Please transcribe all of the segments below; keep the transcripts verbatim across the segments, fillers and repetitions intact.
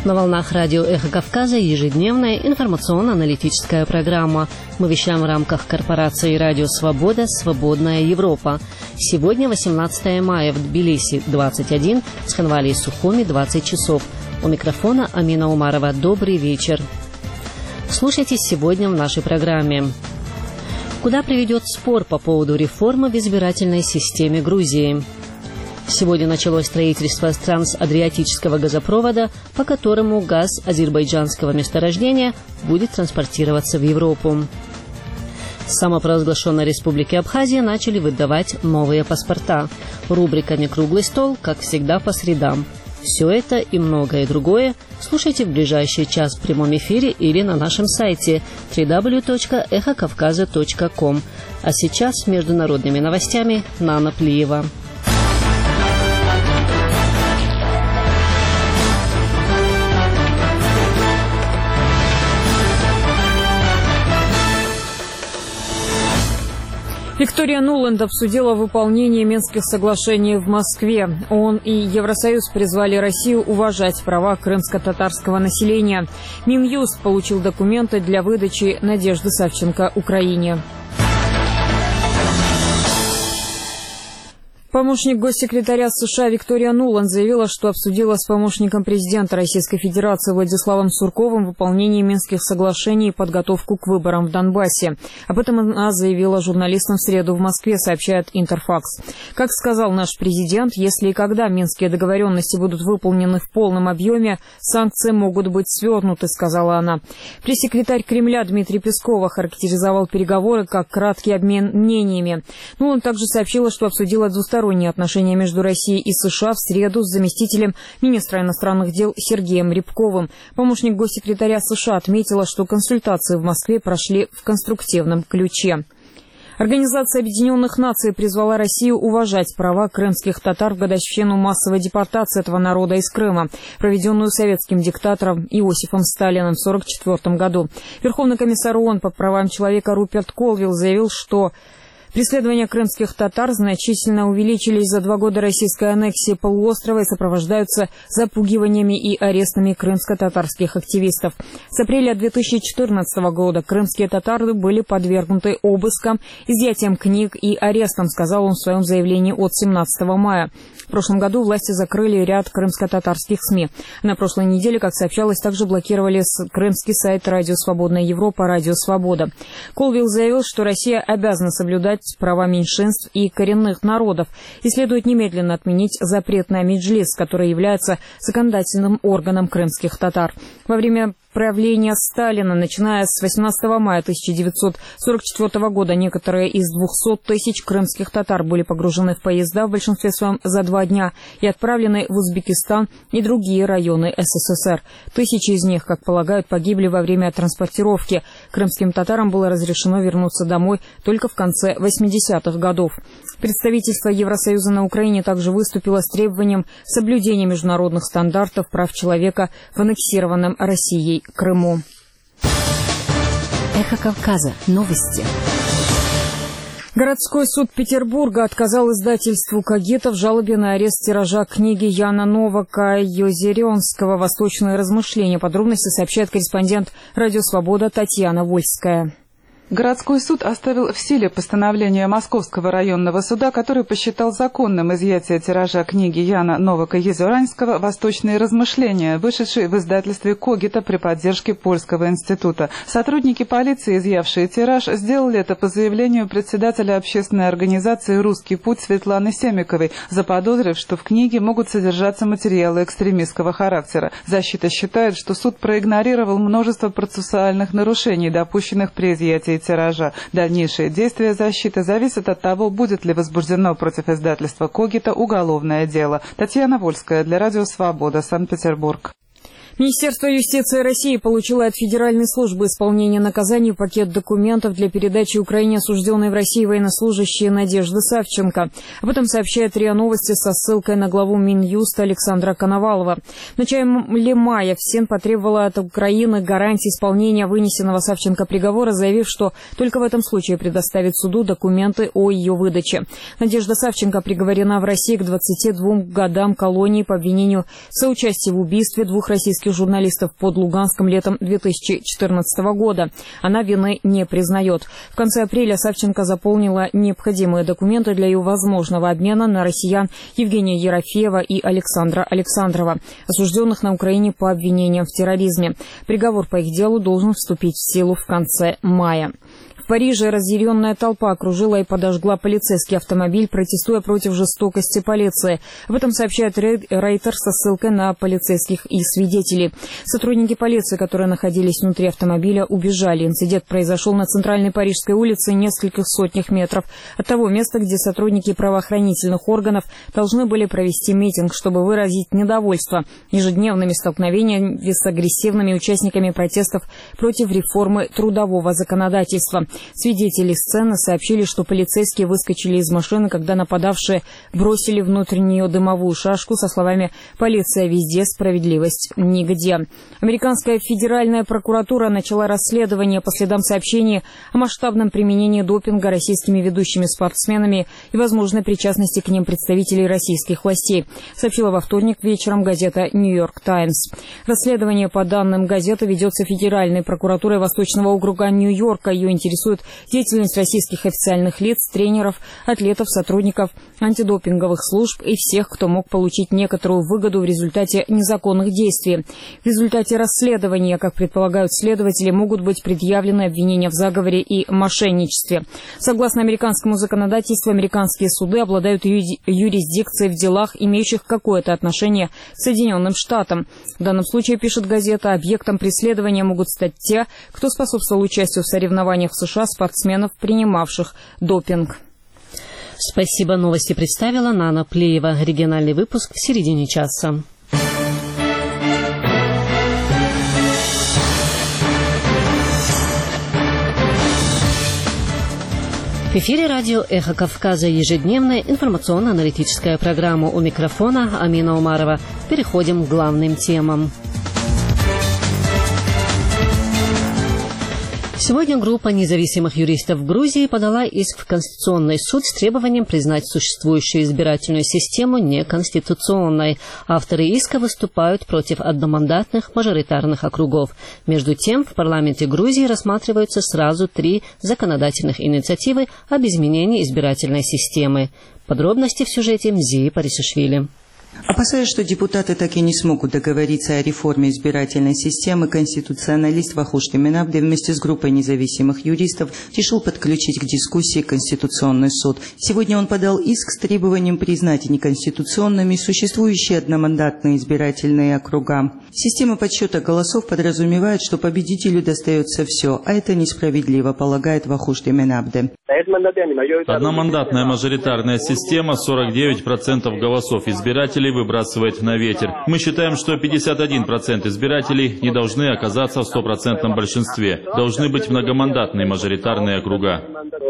На волнах радио «Эхо Кавказа» ежедневная информационно-аналитическая программа. Мы вещаем в рамках корпорации «Радио Свобода. Свободная Европа». Сегодня восемнадцатое мая, в Тбилиси двадцать один, в Сханвале и Сухуми двадцать часов. У микрофона Амина Умарова. Добрый вечер. Слушайте сегодня в нашей программе. Куда приведет спор по поводу реформы в избирательной системе Грузии? Сегодня началось строительство трансадриатического газопровода, по которому газ азербайджанского месторождения будет транспортироваться в Европу. В самопровозглашенной республике Абхазия начали выдавать новые паспорта. Рубриками «Круглый стол», как всегда, по средам. Все это и многое другое слушайте в ближайший час в прямом эфире или на нашем сайте дабл ю дабл ю дабл ю точка эхо кавказа точка ком. А сейчас с международными новостями Нана Плиева. Виктория Нуланд обсудила выполнение Минских соглашений в Москве. ООН и Евросоюз призвали Россию уважать права крымско-татарского населения. Минюст получил документы для выдачи Надежды Савченко Украине. Помощник госсекретаря США Виктория Нуланд заявила, что обсудила с помощником президента Российской Федерации Владиславом Сурковым выполнение Минских соглашений и подготовку к выборам в Донбассе. Об этом она заявила журналистам в среду в Москве, сообщает Интерфакс. Как сказал наш президент, если и когда минские договоренности будут выполнены в полном объеме, санкции могут быть свернуты, сказала она. Пресс-секретарь Кремля Дмитрий Песков охарактеризовал переговоры как краткий обмен мнениями. Нуланд также сообщила, что обсудила двусторонние отношения между Россией и США в среду с заместителем министра иностранных дел Сергеем Рябковым. Помощник госсекретаря США отметила, что консультации в Москве прошли в конструктивном ключе. Организация Объединенных Наций призвала Россию уважать права крымских татар в годовщину массовой депортации этого народа из Крыма, проведенную советским диктатором Иосифом Сталиным в тысяча девятьсот сорок четвёртом году. Верховный комиссар ООН по правам человека Руперт Колвилл заявил, что преследования крымских татар значительно увеличились за два года российской аннексии полуострова и сопровождаются запугиваниями и арестами крымско-татарских активистов. С апреля две тысячи четырнадцатого года крымские татары были подвергнуты обыскам, изъятиям книг и арестам, сказал он в своем заявлении от семнадцатого мая. В прошлом году власти закрыли ряд крымско-татарских СМИ. На прошлой неделе, как сообщалось, также блокировали крымский сайт «Радио Свободная Европа», «Радио Свобода». Колвилл заявил, что Россия обязана соблюдать права меньшинств и коренных народов и следует немедленно отменить запрет на меджлис, который является законодательным органом крымских татар. Во время правления Сталина, начиная с восемнадцатого мая тысяча девятьсот сорок четвёртого года, некоторые из двухсот тысяч крымских татар были погружены в поезда, в большинстве своем за два дня, и отправлены в Узбекистан и другие районы СССР. Тысячи из них, как полагают, погибли во время транспортировки. Крымским татарам было разрешено вернуться домой только в конце восьмидесятых годов. Представительство Евросоюза на Украине также выступило с требованием соблюдения международных стандартов прав человека в аннексированном Россией Крыму. Эхо Кавказа. Новости. Городской суд Петербурга отказал издательству «Когито» в жалобе на арест тиража книги Яна Новака-Йозеренского «Восточные размышления». Подробности сообщает корреспондент «Радио Свобода» Татьяна Вольская. Городской суд оставил в силе постановление Московского районного суда, который посчитал законным изъятие тиража книги Яна Новака-Езеранского «Восточные размышления», вышедшей в издательстве «Когито» при поддержке Польского института. Сотрудники полиции, изъявшие тираж, сделали это по заявлению председателя общественной организации «Русский путь» Светланы Семиковой, заподозрив, что в книге могут содержаться материалы экстремистского характера. Защита считает, что суд проигнорировал множество процессуальных нарушений, допущенных при изъятии тиража. Дальнейшие действия защиты зависят от того, будет ли возбуждено против издательства «Когито» уголовное дело. Татьяна Вольская для Радио Свобода, Санкт-Петербург. Министерство юстиции России получило от Федеральной службы исполнения наказаний пакет документов для передачи Украине осужденной в России военнослужащей Надежды Савченко. Об этом сообщает РИА Новости со ссылкой на главу Минюста Александра Коновалова. В начале мая ФСИН потребовала от Украины гарантии исполнения вынесенного Савченко приговора, заявив, что только в этом случае предоставит суду документы о ее выдаче. Надежда Савченко приговорена в России к двадцати двум годам колонии по обвинению в соучастии в убийстве двух российских российских журналистов под Луганском летом две тысячи четырнадцатого года. Она вины не признает. В конце апреля Савченко заполнила необходимые документы для ее возможного обмена на россиян Евгения Ерофеева и Александра Александрова, осужденных на Украине по обвинениям в терроризме. Приговор по их делу должен вступить в силу в конце мая. В Париже разъяренная толпа окружила и подожгла полицейский автомобиль, протестуя против жестокости полиции. Об этом сообщает Рейтер со ссылкой на полицейских и свидетелей. Сотрудники полиции, которые находились внутри автомобиля, убежали. Инцидент произошел на центральной Парижской улице, нескольких сотнях метров от того места, где сотрудники правоохранительных органов должны были провести митинг, чтобы выразить недовольство ежедневными столкновениями с агрессивными участниками протестов против реформы трудового законодательства. Свидетели сцены сообщили, что полицейские выскочили из машины, когда нападавшие бросили внутрь нее дымовую шашку со словами «Полиция везде, справедливость нигде». Американская федеральная прокуратура начала расследование по следам сообщений о масштабном применении допинга российскими ведущими спортсменами и возможной причастности к ним представителей российских властей, сообщила во вторник вечером газета «Нью-Йорк Таймс». Расследование, по данным газеты, ведется Федеральной прокуратурой Восточного округа Нью-Йорка. Ее интересует деятельность российских официальных лиц, тренеров, атлетов, сотрудников антидопинговых служб и всех, кто мог получить некоторую выгоду в результате незаконных действий. В результате расследования, как предполагают следователи, могут быть предъявлены обвинения в заговоре и мошенничестве. Согласно американскому законодательству, американские суды обладают юрисдикцией в делах, имеющих какое-то отношение к Соединенным Штатам. В данном случае, пишет газета, объектом преследования могут стать те, кто способствовал участию в соревнованиях в США спортсменов, принимавших допинг. Спасибо. Новости представила Нана Плеева. Региональный выпуск в середине часа. В эфире радио «Эхо Кавказа», ежедневная информационно-аналитическая программа. У микрофона Амина Умарова. Переходим к главным темам. Сегодня группа независимых юристов в Грузии подала иск в Конституционный суд с требованием признать существующую избирательную систему неконституционной. Авторы иска выступают против одномандатных мажоритарных округов. Между тем, в парламенте Грузии рассматриваются сразу три законодательных инициативы об изменении избирательной системы. Подробности в сюжете Мзии Парисишвили. Опасаясь, что депутаты так и не смогут договориться о реформе избирательной системы, конституционалист Вахуш Теменабде вместе с группой независимых юристов решил подключить к дискуссии Конституционный суд. Сегодня он подал иск с требованием признать неконституционными существующие одномандатные избирательные округа. Система подсчета голосов подразумевает, что победителю достается все, а это несправедливо, полагает Вахуш Теменабде. Одномандатная мажоритарная система сорок девять процентов голосов избирателей выбрасывает на ветер. Мы считаем, что пятьдесят один процент избирателей не должны оказаться в стопроцентном большинстве. Должны быть многомандатные мажоритарные округа.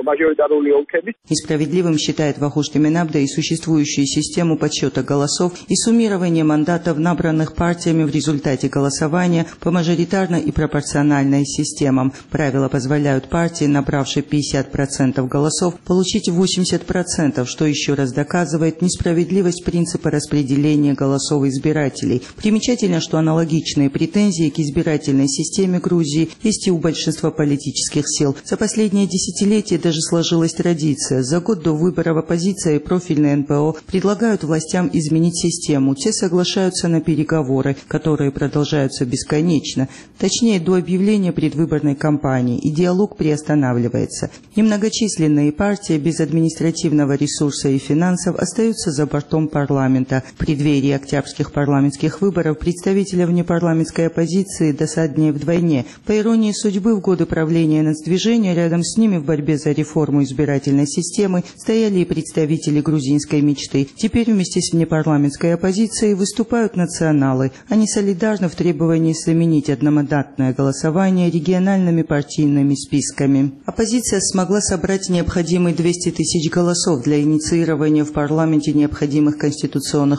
Несправедливым считает Вахуш Теменабде и существующую систему подсчета голосов и суммирования мандатов, набранных партиями в результате голосования по мажоритарной и пропорциональной системам. Правила позволяют партии, набравшей пятьдесят процентов голосов, получить восемьдесят процентов, что еще раз доказывает несправедливость принципа распределения голосов избирателей. Примечательно, что аналогичные претензии к избирательной системе Грузии есть и у большинства политических сил. За последние десятилетия даже сложилась традиция. За год до выборов оппозиция и профильные эн пэ о предлагают властям изменить систему. Те соглашаются на переговоры, которые продолжаются бесконечно. Точнее, до объявления предвыборной кампании. И диалог приостанавливается. Немногочисленные партии без административного ресурса и финансов остаются за бортом парламента. В преддверии октябрьских парламентских выборов представителя внепарламентской оппозиции досаднее вдвойне. По иронии судьбы, в годы правления нацдвижения рядом с ними в борьбе за реформу избирательной системы стояли и представители грузинской мечты. Теперь вместе с внепарламентской оппозицией выступают националы. Они солидарны в требовании заменить одномандатное голосование региональными партийными списками. Оппозиция смогла собрать необходимые двести тысяч голосов для инициирования в парламенте необходимых конституционных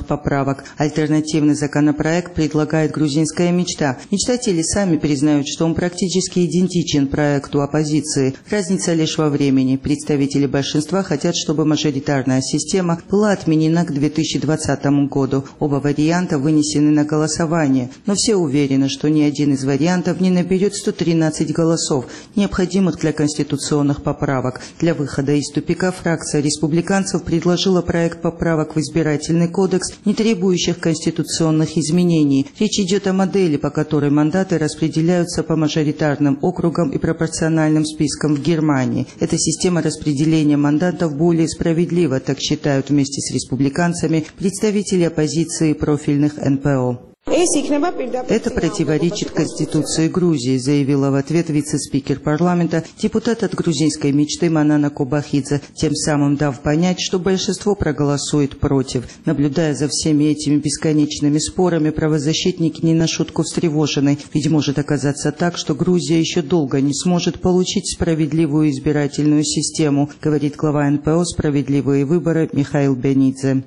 конституционных поправок. Альтернативный законопроект предлагает «Грузинская мечта». Мечтатели сами признают, что он практически идентичен проекту оппозиции. Разница лишь во времени. Представители большинства хотят, чтобы мажоритарная система была отменена к две тысячи двадцатому году. Оба варианта вынесены на голосование, но все уверены, что ни один из вариантов не наберет сто тринадцать голосов, необходимых для конституционных поправок. Для выхода из тупика фракция республиканцев предложила проект поправок в избирательный кодекс, не требующих конституционных изменений. Речь идет о модели, по которой мандаты распределяются по мажоритарным округам и пропорциональным спискам в Германии. Эта система распределения мандатов более справедлива, так считают вместе с республиканцами представители оппозиции и профильных эн пэ о. Это противоречит Конституции Грузии, заявила в ответ вице-спикер парламента, депутат от грузинской мечты Манана Кобахидзе, тем самым дав понять, что большинство проголосует против. Наблюдая за всеми этими бесконечными спорами, правозащитники не на шутку встревожены, ведь может оказаться так, что Грузия еще долго не сможет получить справедливую избирательную систему, говорит глава эн пэ о «Справедливые выборы» Михаил Бенидзе.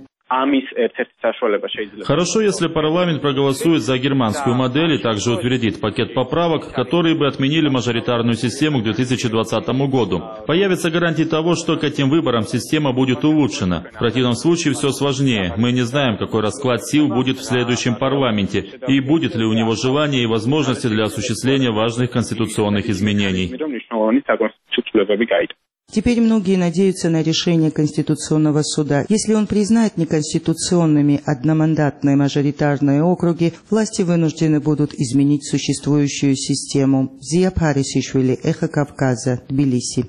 Хорошо, если парламент проголосует за германскую модель и также утвердит пакет поправок, которые бы отменили мажоритарную систему к две тысячи двадцатому году. Появятся гарантии того, что к этим выборам система будет улучшена. В противном случае все сложнее. Мы не знаем, какой расклад сил будет в следующем парламенте, и будет ли у него желание и возможности для осуществления важных конституционных изменений. Теперь многие надеются на решение Конституционного суда. Если он признает неконституционными одномандатные мажоритарные округи, власти вынуждены будут изменить существующую систему. Зия Парисишвили, Эхо Кавказа, Тбилиси.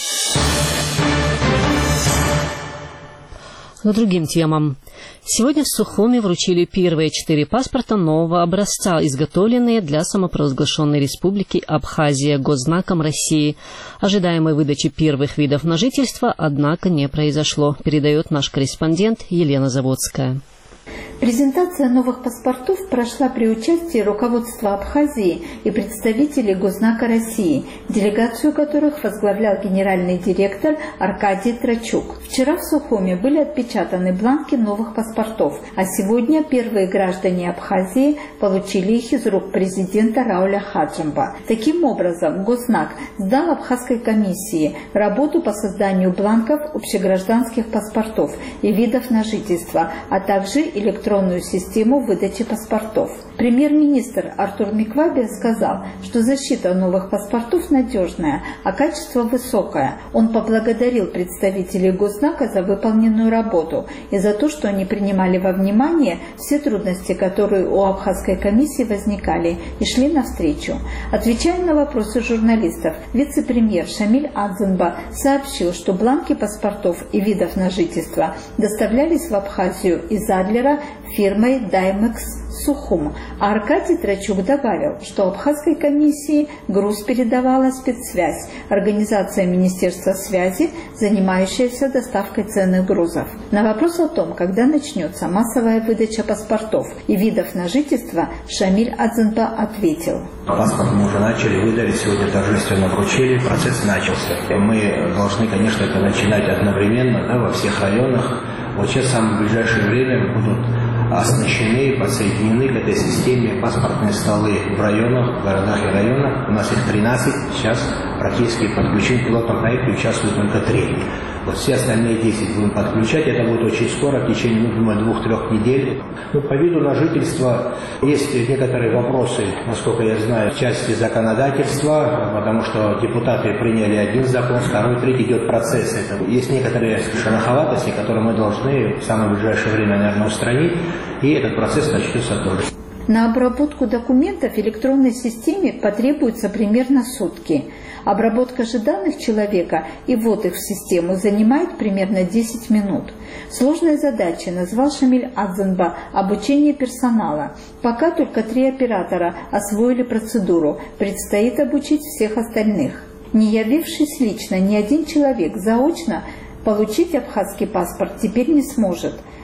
К другим темам. Сегодня в Сухуми вручили первые четыре паспорта нового образца, изготовленные для самопровозглашенной республики Абхазия Госзнаком России. Ожидаемой выдачи первых видов на жительство, однако, не произошло, передает наш корреспондент Елена Заводская. Презентация новых паспортов прошла при участии руководства Абхазии и представителей Госзнака России, делегацию которых возглавлял генеральный директор Аркадий Трачук. Вчера в Сухуми были отпечатаны бланки новых паспортов, а сегодня первые граждане Абхазии получили их из рук президента Рауля Хаджимба. Таким образом, Госзнак сдал Абхазской комиссии работу по созданию бланков общегражданских паспортов и видов на жительство, а также электронную систему выдачи паспортов. Премьер-министр Артур Микваби сказал, что защита новых паспортов надежная, а качество высокое. Он поблагодарил представителей Госзнака за выполненную работу и за то, что они принимали во внимание все трудности, которые у Абхазской комиссии возникали, и шли навстречу. Отвечая на вопросы журналистов, вице-премьер Шамиль Адзенба сообщил, что бланки паспортов и видов на жительство доставлялись в Абхазию из Адлера фирмой Даймекс Сухум. А Аркадий Трачук добавил, что Абхазской комиссии груз передавала спецсвязь, организация Министерства связи, занимающаяся доставкой ценных грузов. На вопрос о том, когда начнется массовая выдача паспортов и видов на жительство, Шамиль Адзенба ответил. Паспорт мы уже начали, выдали, сегодня торжественно вручили, процесс начался. Мы должны, конечно, это начинать одновременно, да, во всех районах. Вот сейчас в самое ближайшее время будут оснащены, подсоединены к этой системе паспортные столы в районах, в городах и районах. У нас их тринадцать, сейчас практически подключены к пилотному проекту, участвуют только три. Вот все остальные десять будем подключать, это будет очень скоро, в течение, ну, думаю, двух-трех недель. Ну, по виду на жительство есть некоторые вопросы, насколько я знаю, в части законодательства, потому что депутаты приняли один закон, второй, третий, идет процесс. Это есть некоторые шероховатости, которые мы должны в самое ближайшее время, наверное, устранить, и этот процесс начнется тоже. На обработку документов в электронной системе потребуется примерно сутки. Обработка же данных человека и ввод их в систему занимает примерно десять минут. Сложной задачей назвал Шамиль Адзенба обучение персонала. Пока только три оператора освоили процедуру, предстоит обучить всех остальных. Не явившись лично, ни один человек заочно получить абхазский паспорт теперь не сможет.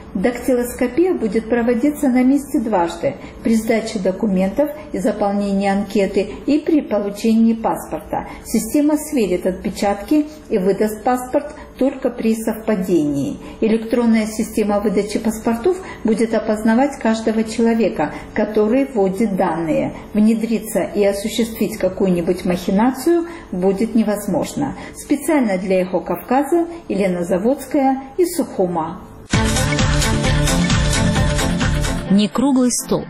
Дактилоскопия будет проводиться на месте дважды – при сдаче документов и заполнении анкеты и при получении паспорта. Система сверит отпечатки и выдаст паспорт только при совпадении. Электронная система выдачи паспортов будет опознавать каждого человека, который вводит данные. Внедриться и осуществить какую-нибудь махинацию будет невозможно. Специально для «Эхо Кавказа» Елена Заводская из Сухума. Не круглый стол.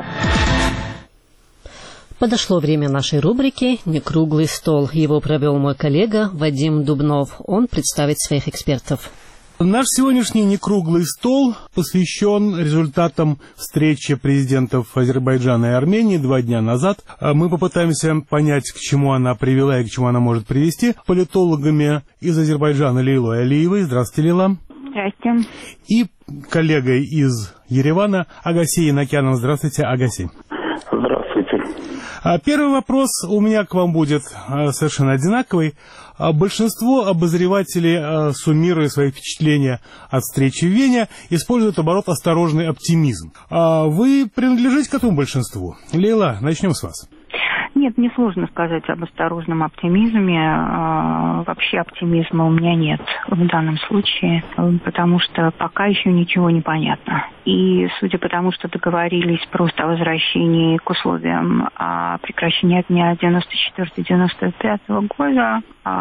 Подошло время нашей рубрики «Не круглый стол». Его провел мой коллега Вадим Дубнов. Он представит своих экспертов. Наш сегодняшний некруглый стол посвящен результатам встречи президентов Азербайджана и Армении два дня назад. Мы попытаемся понять, к чему она привела и к чему она может привести, политологами из Азербайджана Лейлой Алиевой. Здравствуйте, Лейла. Здравствуйте. И коллегой из Еревана Агасей Янакяном. Здравствуйте, Агасей. Здравствуйте. Первый вопрос у меня к вам будет совершенно одинаковый. Большинство обозревателей, суммируя свои впечатления от встречи в Вене, используют оборот «осторожный оптимизм». Вы принадлежите к этому большинству? Лейла, начнем с вас. Нет, мне сложно сказать об осторожном оптимизме. Вообще оптимизма у меня нет в данном случае, потому что пока еще ничего не понятно. И судя по тому, что договорились просто о возвращении к условиям о прекращении огня девяносто четвёртого — девяносто пятого года,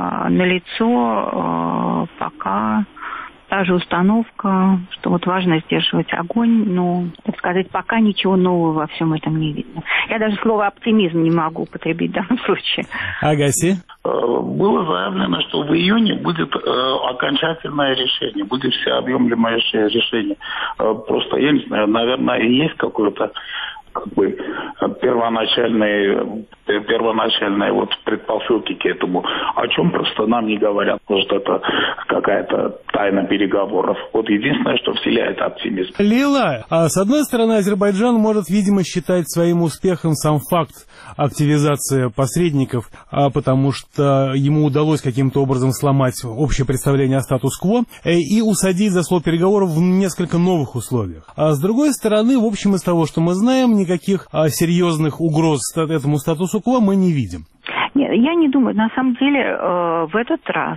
налицо пока та же установка, что вот важно сдерживать огонь, но, так сказать, пока ничего нового во всем этом не видно. Я даже слово «оптимизм» не могу употребить в данном случае. Агаси? Было заявлено, что в июне будет э, окончательное решение, будет всеобъемлющее решение. Э, просто, я не знаю, наверное, есть какое-то как бы первоначальные, первоначальные вот предпосылки к этому, о чем просто нам не говорят. Может, это какая-то тайна переговоров. Вот единственное, что вселяет оптимизм. Лейла, а с одной стороны, Азербайджан может, видимо, считать своим успехом сам факт активизации посредников, а потому что ему удалось каким-то образом сломать общее представление о статус-кво и усадить за стол переговоров в несколько новых условиях. А с другой стороны, в общем, из того, что мы знаем, никаких а, серьезных угроз этому статусу-кво мы не видим. Нет, я не думаю. На самом деле, э, в этот раз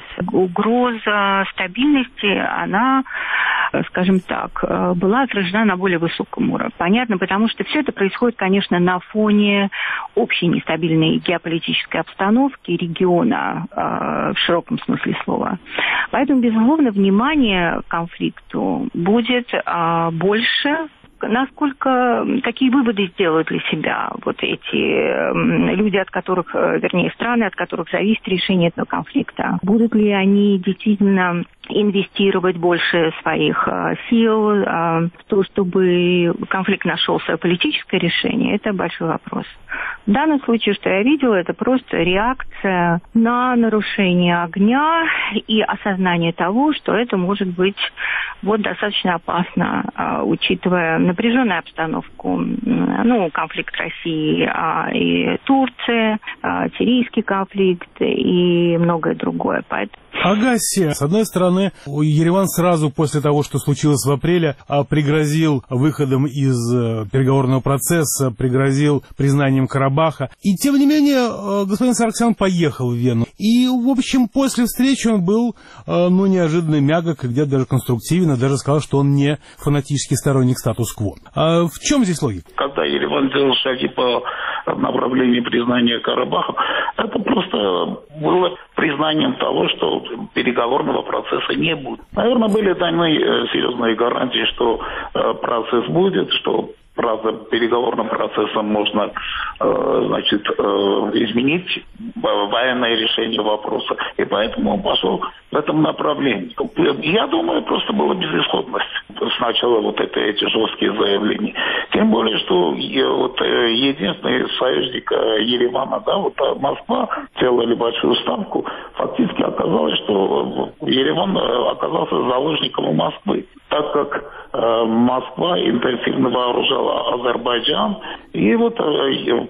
угроза стабильности, она, скажем так, э, была отражена на более высоком уровне. Понятно, потому что все это происходит, конечно, на фоне общей нестабильной геополитической обстановки региона э, в широком смысле слова. Поэтому, безусловно, внимание к конфликту будет э, больше. Насколько, какие выводы сделают для себя вот эти люди, от которых, вернее, страны, от которых зависит решение этого конфликта? Будут ли они действительно инвестировать больше своих сил в то, чтобы конфликт нашел свое политическое решение? Это большой вопрос. В данном случае, что я видела, это просто реакция на нарушение огня и осознание того, что это может быть вот достаточно опасно, учитывая напряженную обстановку, ну, конфликт России и Турции, сирийский конфликт и многое другое. Поэтому... Агаси, с одной стороны, Ереван сразу после того, что случилось в апреле, пригрозил выходом из переговорного процесса, пригрозил признанием Карабаха. И, тем не менее, господин Сарксян поехал в Вену. И, в общем, после встречи он был, ну, неожиданно мягок и где-то даже конструктивен, и даже сказал, что он не фанатический сторонник статус-кво. А в чем здесь логика? Когда Ереван сделал шаги по направлению признания Карабаха, это просто было признанием того, что переговорного процесса не будет. Наверное, были даны серьезные гарантии, что процесс будет, что правда, переговорным процессом можно, э, значит, э, изменить военное решение вопроса. И поэтому он пошел в этом направлении. Я думаю, просто была безысходность сначала вот это, эти жесткие заявления. Тем более, что вот, единственный союзник Еревана, да, вот Москва сделали большую ставку. Фактически оказалось, что Ереван оказался заложником у Москвы, так как э, Москва интенсивно вооружала Азербайджан. И вот э,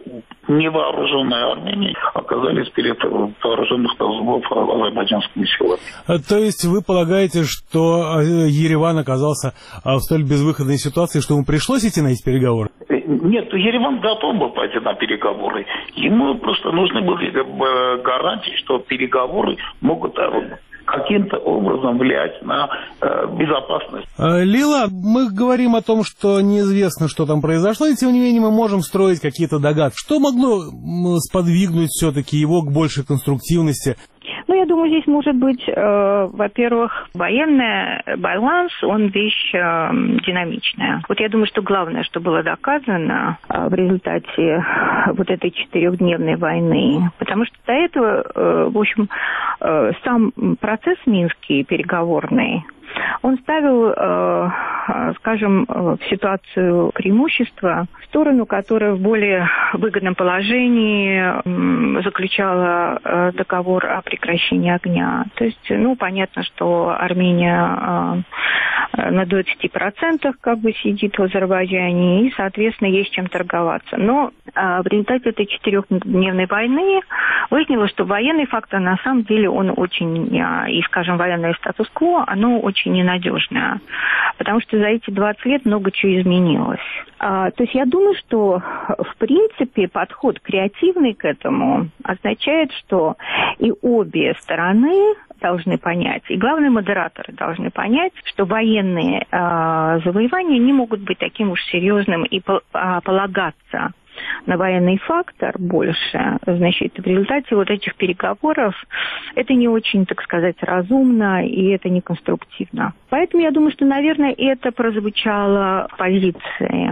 невооруженные армяне оказались перед вооруженных толзунов азербайджанскими силами. То есть вы полагаете, что Ереван оказался в столь безвыходной ситуации, что ему пришлось идти на эти переговоры? Нет, Ереван готов был пойти на переговоры. Ему просто нужны были гарантии, что переговоры могут каким-то образом влиять на э, безопасность. Лила, мы говорим о том, что неизвестно, что там произошло, и тем не менее мы можем строить какие-то догадки. Что могло сподвигнуть все-таки его к большей конструктивности? Ну, я думаю, здесь может быть, э, во-первых, военный баланс, он вещь э, динамичная. Вот я думаю, что главное, что было доказано э, в результате вот этой четырехдневной войны, потому что до этого, э, в общем, э, сам процесс минский переговорный, он ставил, э, скажем, в ситуацию преимущества в сторону, которая в более выгодном положении э, заключала э, договор о прекращении огня. То есть, ну, понятно, что Армения э, на двадцати процентах как бы сидит в Азербайджане, и, соответственно, есть чем торговаться. Но э, в результате этой четырехдневной войны выяснилось, что военный фактор, на самом деле, он очень, э, и, скажем, военное статус-кво, оно очень ненадежное, потому что за эти двадцать лет много чего изменилось. А, то есть я думаю, что в принципе подход креативный к этому означает, что и обе стороны должны понять, и главные модераторы должны понять, что военные э, завоевания не могут быть таким уж серьезным и по, а, полагаться на военный фактор больше, значит, в результате вот этих переговоров это не очень, так сказать, разумно, и это не конструктивно. Поэтому я думаю, что, наверное, это прозвучало в позиции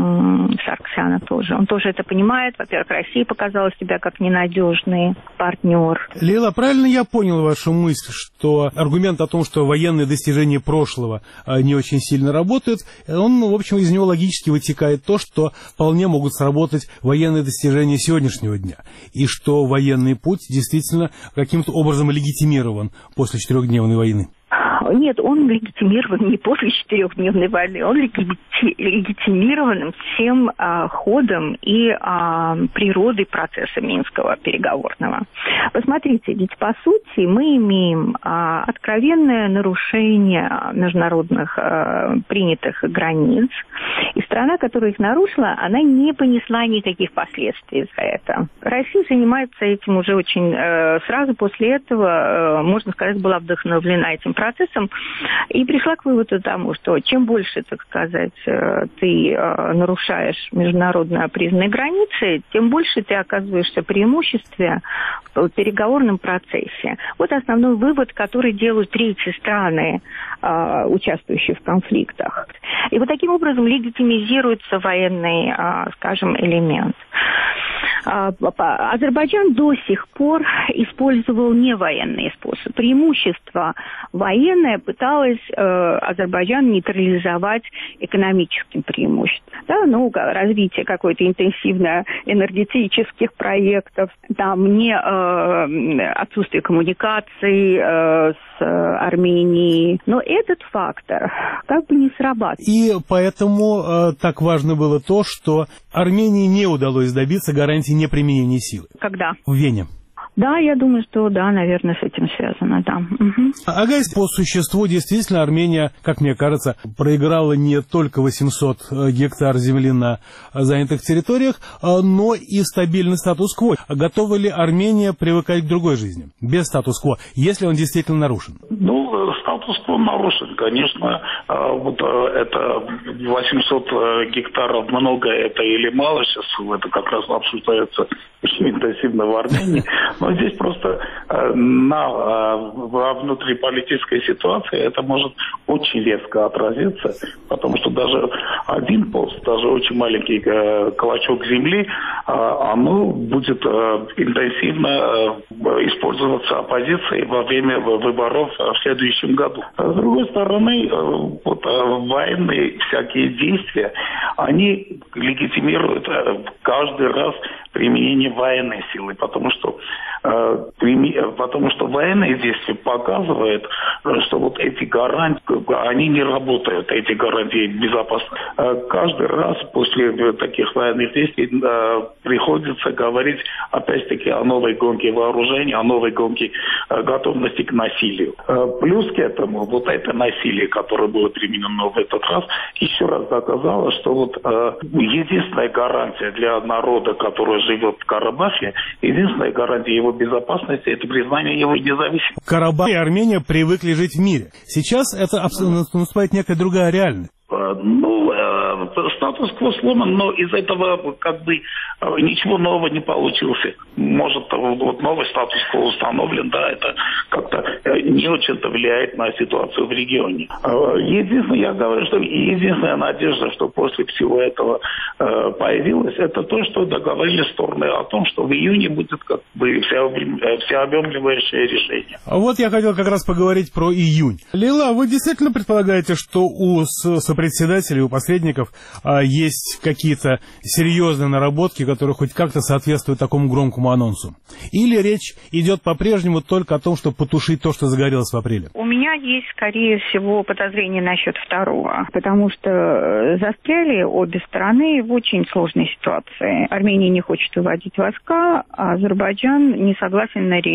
м- Сарксяна тоже. Он тоже это понимает. Во-первых, Россия показала себя как ненадежный партнер. Лейла, правильно я понял вашу мысль, что аргумент о том, что военные достижения прошлого не очень сильно работают, он, в общем, из него логически вытекает то, что вполне могут сработать военные достижения сегодняшнего дня, и что военный путь действительно каким-то образом легитимирован после четырехдневной войны? Нет, он легитимирован не после четырехдневной войны, он легитимирован всем а, ходом и а, природой процесса Минского переговорного. Посмотрите, ведь по сути мы имеем а, откровенное нарушение международных а, принятых границ, и страна, которая их нарушила, она не понесла никаких последствий за это. Россия занимается этим уже очень э, сразу после этого, э, можно сказать, была вдохновлена этим процессом и пришла к выводу тому, что чем больше, так сказать, э, ты э, нарушаешь международно признанные границы, тем больше ты оказываешься в преимуществе в переговорном процессе. Вот основной вывод, который делают третьи страны, э, участвующие в конфликтах. И вот таким образом легитимизируется военный, скажем, элемент. Азербайджан до сих пор использовал не военные способы. Преимущество военное пыталось Азербайджан нейтрализовать экономическим преимуществом. Да, ну, развитие какой-то интенсивно энергетических проектов, там не отсутствие коммуникаций с Арменией. Но этот фактор как бы не срабатывает. И поэтому э, так важно было то, что Армении не удалось добиться гарантии неприменения силы. Когда? В Вене. Да, я думаю, что да, наверное, с этим связано, да. Угу. Агась, по существу, действительно, Армения, как мне кажется, проиграла не только восемьсот гектар земли на занятых территориях, но и стабильный статус-кво. Готова ли Армения привыкать к другой жизни, без статус-кво, если он действительно нарушен? Ну, статус-кво нарушен, конечно. Вот это восемьсот гектаров много это или мало, сейчас это как раз обсуждается очень интенсивно в Армении. Но здесь просто э, на, э, во внутриполитической ситуации это может очень резко отразиться, потому что даже один пост, даже очень маленький э, клочок земли, э, оно будет э, интенсивно э, использоваться оппозицией во время выборов в следующем году. А с другой стороны, э, вот, э, военные всякие действия, они легитимируют э, каждый раз применение военной силы, потому что Потому что военные действия показывают, что вот эти гарантии, они не работают, эти гарантии безопасности. Каждый раз после таких военных действий приходится говорить опять-таки о новой гонке вооружений, о новой гонке готовности к насилию. Плюс к этому вот это насилие, которое было применено в этот раз, еще раз доказало, что вот единственная гарантия для народа, который живет в Карабахе, единственная гарантия его безопасности — это признание его независимости. Карабах и Армения привыкли жить в мире. Сейчас это наступает некая другая реальность. Ну, статус-кво сломан, но из этого как бы ничего нового не получилось. Может, вот новый статус-кво установлен, да, это как-то не очень-то влияет на ситуацию в регионе. Единственное, я говорю, что единственная надежда, что после всего этого появилась, это то, что договорились стороны о том, что в июне будет как бы всеобъемлющее решение. А вот я хотел как раз поговорить про июнь. Лейла, вы действительно предполагаете, что у сопредседателей, у посредников есть какие-то серьезные наработки, которые хоть как-то соответствуют такому громкому анонсу? Или речь идет по-прежнему только о том, чтобы потушить то, что загорелось в апреле? У меня есть, скорее всего, подозрение насчет второго, потому что застряли обе стороны в очень сложной ситуации. Армения не хочет выводить войска, а Азербайджан не согласен на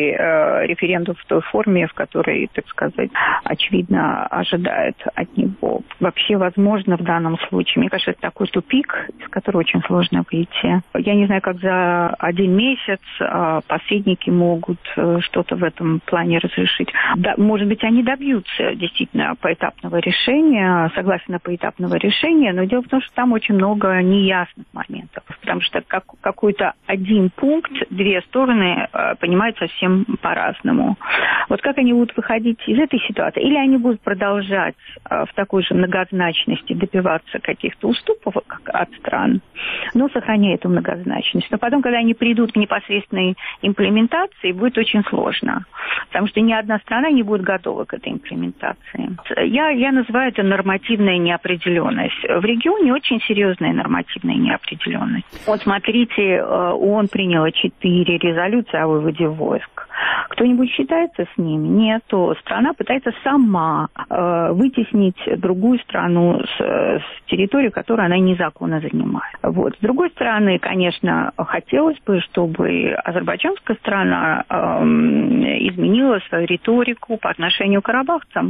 ре, референдум в той форме, в которой, так сказать, очевидно ожидает от него. Вообще, возможно, в данном случае, мне кажется, это такой тупик, из которого очень сложно выйти. Я не знаю, как за один месяц посредники могут что-то в этом плане разрешить. Да, может быть, они добьются действительно поэтапного решения, согласен на поэтапного решения, но дело в том, что там очень много неясных моментов, потому что как, какой-то один пункт две стороны понимают совсем по-разному. Вот как они будут выходить из этой ситуации? Или они будут продолжать в такой же многозначности добиваться каких-то уступов от стран, но сохраняя эту многозначность. Но потом, когда они придут к непосредственной имплементации, будет очень сложно, потому что ни одна страна не будет готова к этой имплементации. Я, я называю это нормативная неопределенность. В регионе очень серьезная нормативная неопределенность. Вот смотрите, ООН приняла четыре резолюции о выводе войск. Кто-нибудь считается с ними? Нет. То страна пытается сама э, вытеснить другую страну с, с территории, которую она незаконно занимает. Вот. С другой стороны, конечно, хотелось бы, чтобы азербайджанская страна э, изменила свою риторику по отношению к карабахцам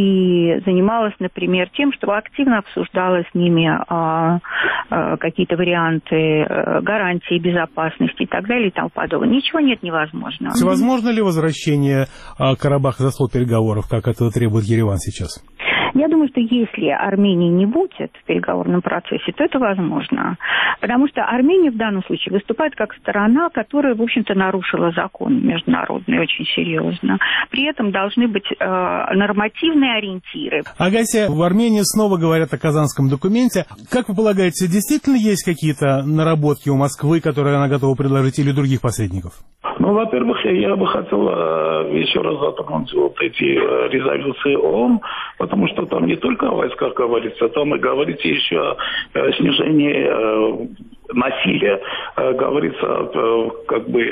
и занималась, например, тем, что активно обсуждала с ними э, э, какие-то варианты э, гарантии безопасности и так далее и тому подобное. Ничего нет невозможного. Возможно ли возвращение э, Карабаха за стол переговоров, как этого требует Ереван сейчас? Я думаю, что если Армении не будет в переговорном процессе, то это возможно. Потому что Армения в данном случае выступает как сторона, которая, в общем-то, нарушила закон международный очень серьезно. При этом должны быть э, нормативные ориентиры. Агасия, в Армении снова говорят о Казанском документе. Как вы полагаете, действительно есть какие-то наработки у Москвы, которые она готова предложить, или других посредников? Ну, во-первых, я бы хотел э, еще раз затронуть вот эти э, резолюции ООН, потому что там не только о войсках говорится, там и говорится еще о э, снижении э, насилия, э, говорится э, как бы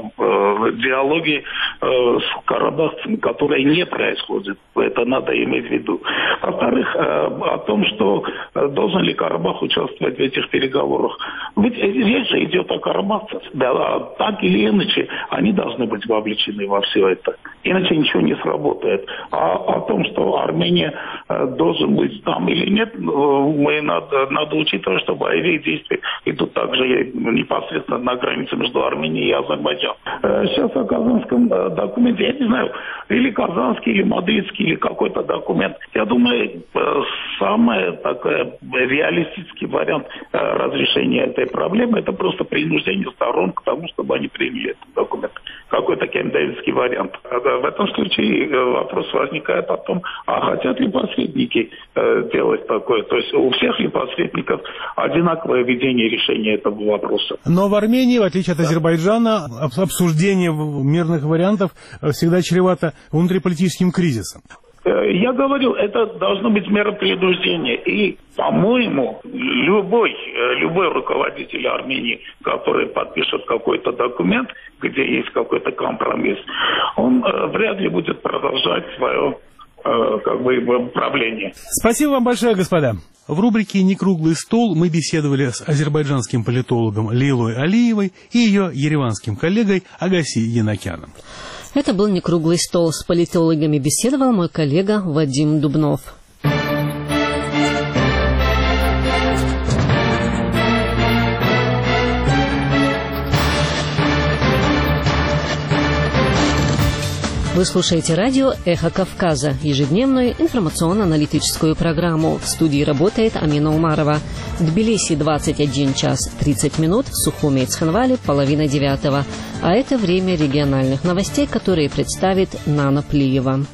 о э, диалоге э, с карабахцами, которое не происходит. Это надо иметь в виду. Во-вторых, э, о том, что э, должен ли Карабах участвовать в этих переговорах. Ведь речь же идет о карабахцах. Да, так или иначе, они должны быть вовлечены во все это. Иначе ничего не сработает. А о том, что Армения э, должен быть там или нет, мы надо, надо учитывать, что боевые действия идут также непосредственно на границе между Арменией и Азербайджаном. Э, сейчас о казанском э, документе, я не знаю, или казанский, или мадридский, или какой-то документ. Я думаю, э, самый такой реалистический вариант э, разрешения этой проблемы — это просто принуждение сторон к тому, чтобы они приняли этот документ. Какой-то кемп-дэвидский вариант. В этом случае вопрос возникает о том, а хотят ли посредники э, делать такое? То есть у всех ли посредников одинаковое видение решения этого вопроса? Но в Армении, в отличие от Азербайджана, обсуждение мирных вариантов всегда чревато внутриполитическим кризисом. Я говорил, это должно быть мера принуждения. И, по-моему, любой, любой руководитель Армении, который подпишет какой-то документ, где есть какой-то компромисс, он вряд ли будет продолжать свое как бы правление. Спасибо вам большое, господа. В рубрике «Не круглый стол» мы беседовали с азербайджанским политологом Лейлой Алиевой и ее ереванским коллегой Агаси Янакяном. Это был «Не круглый стол». С политологами беседовал мой коллега Вадим Дубнов. Вы слушаете радио «Эхо Кавказа», ежедневную информационно-аналитическую программу. В студии работает Амина Умарова. В Тбилиси двадцать один час тридцать минут, в Сухуме и Цхинвале половина девятого. А это время региональных новостей, которые представит Нана Плиева.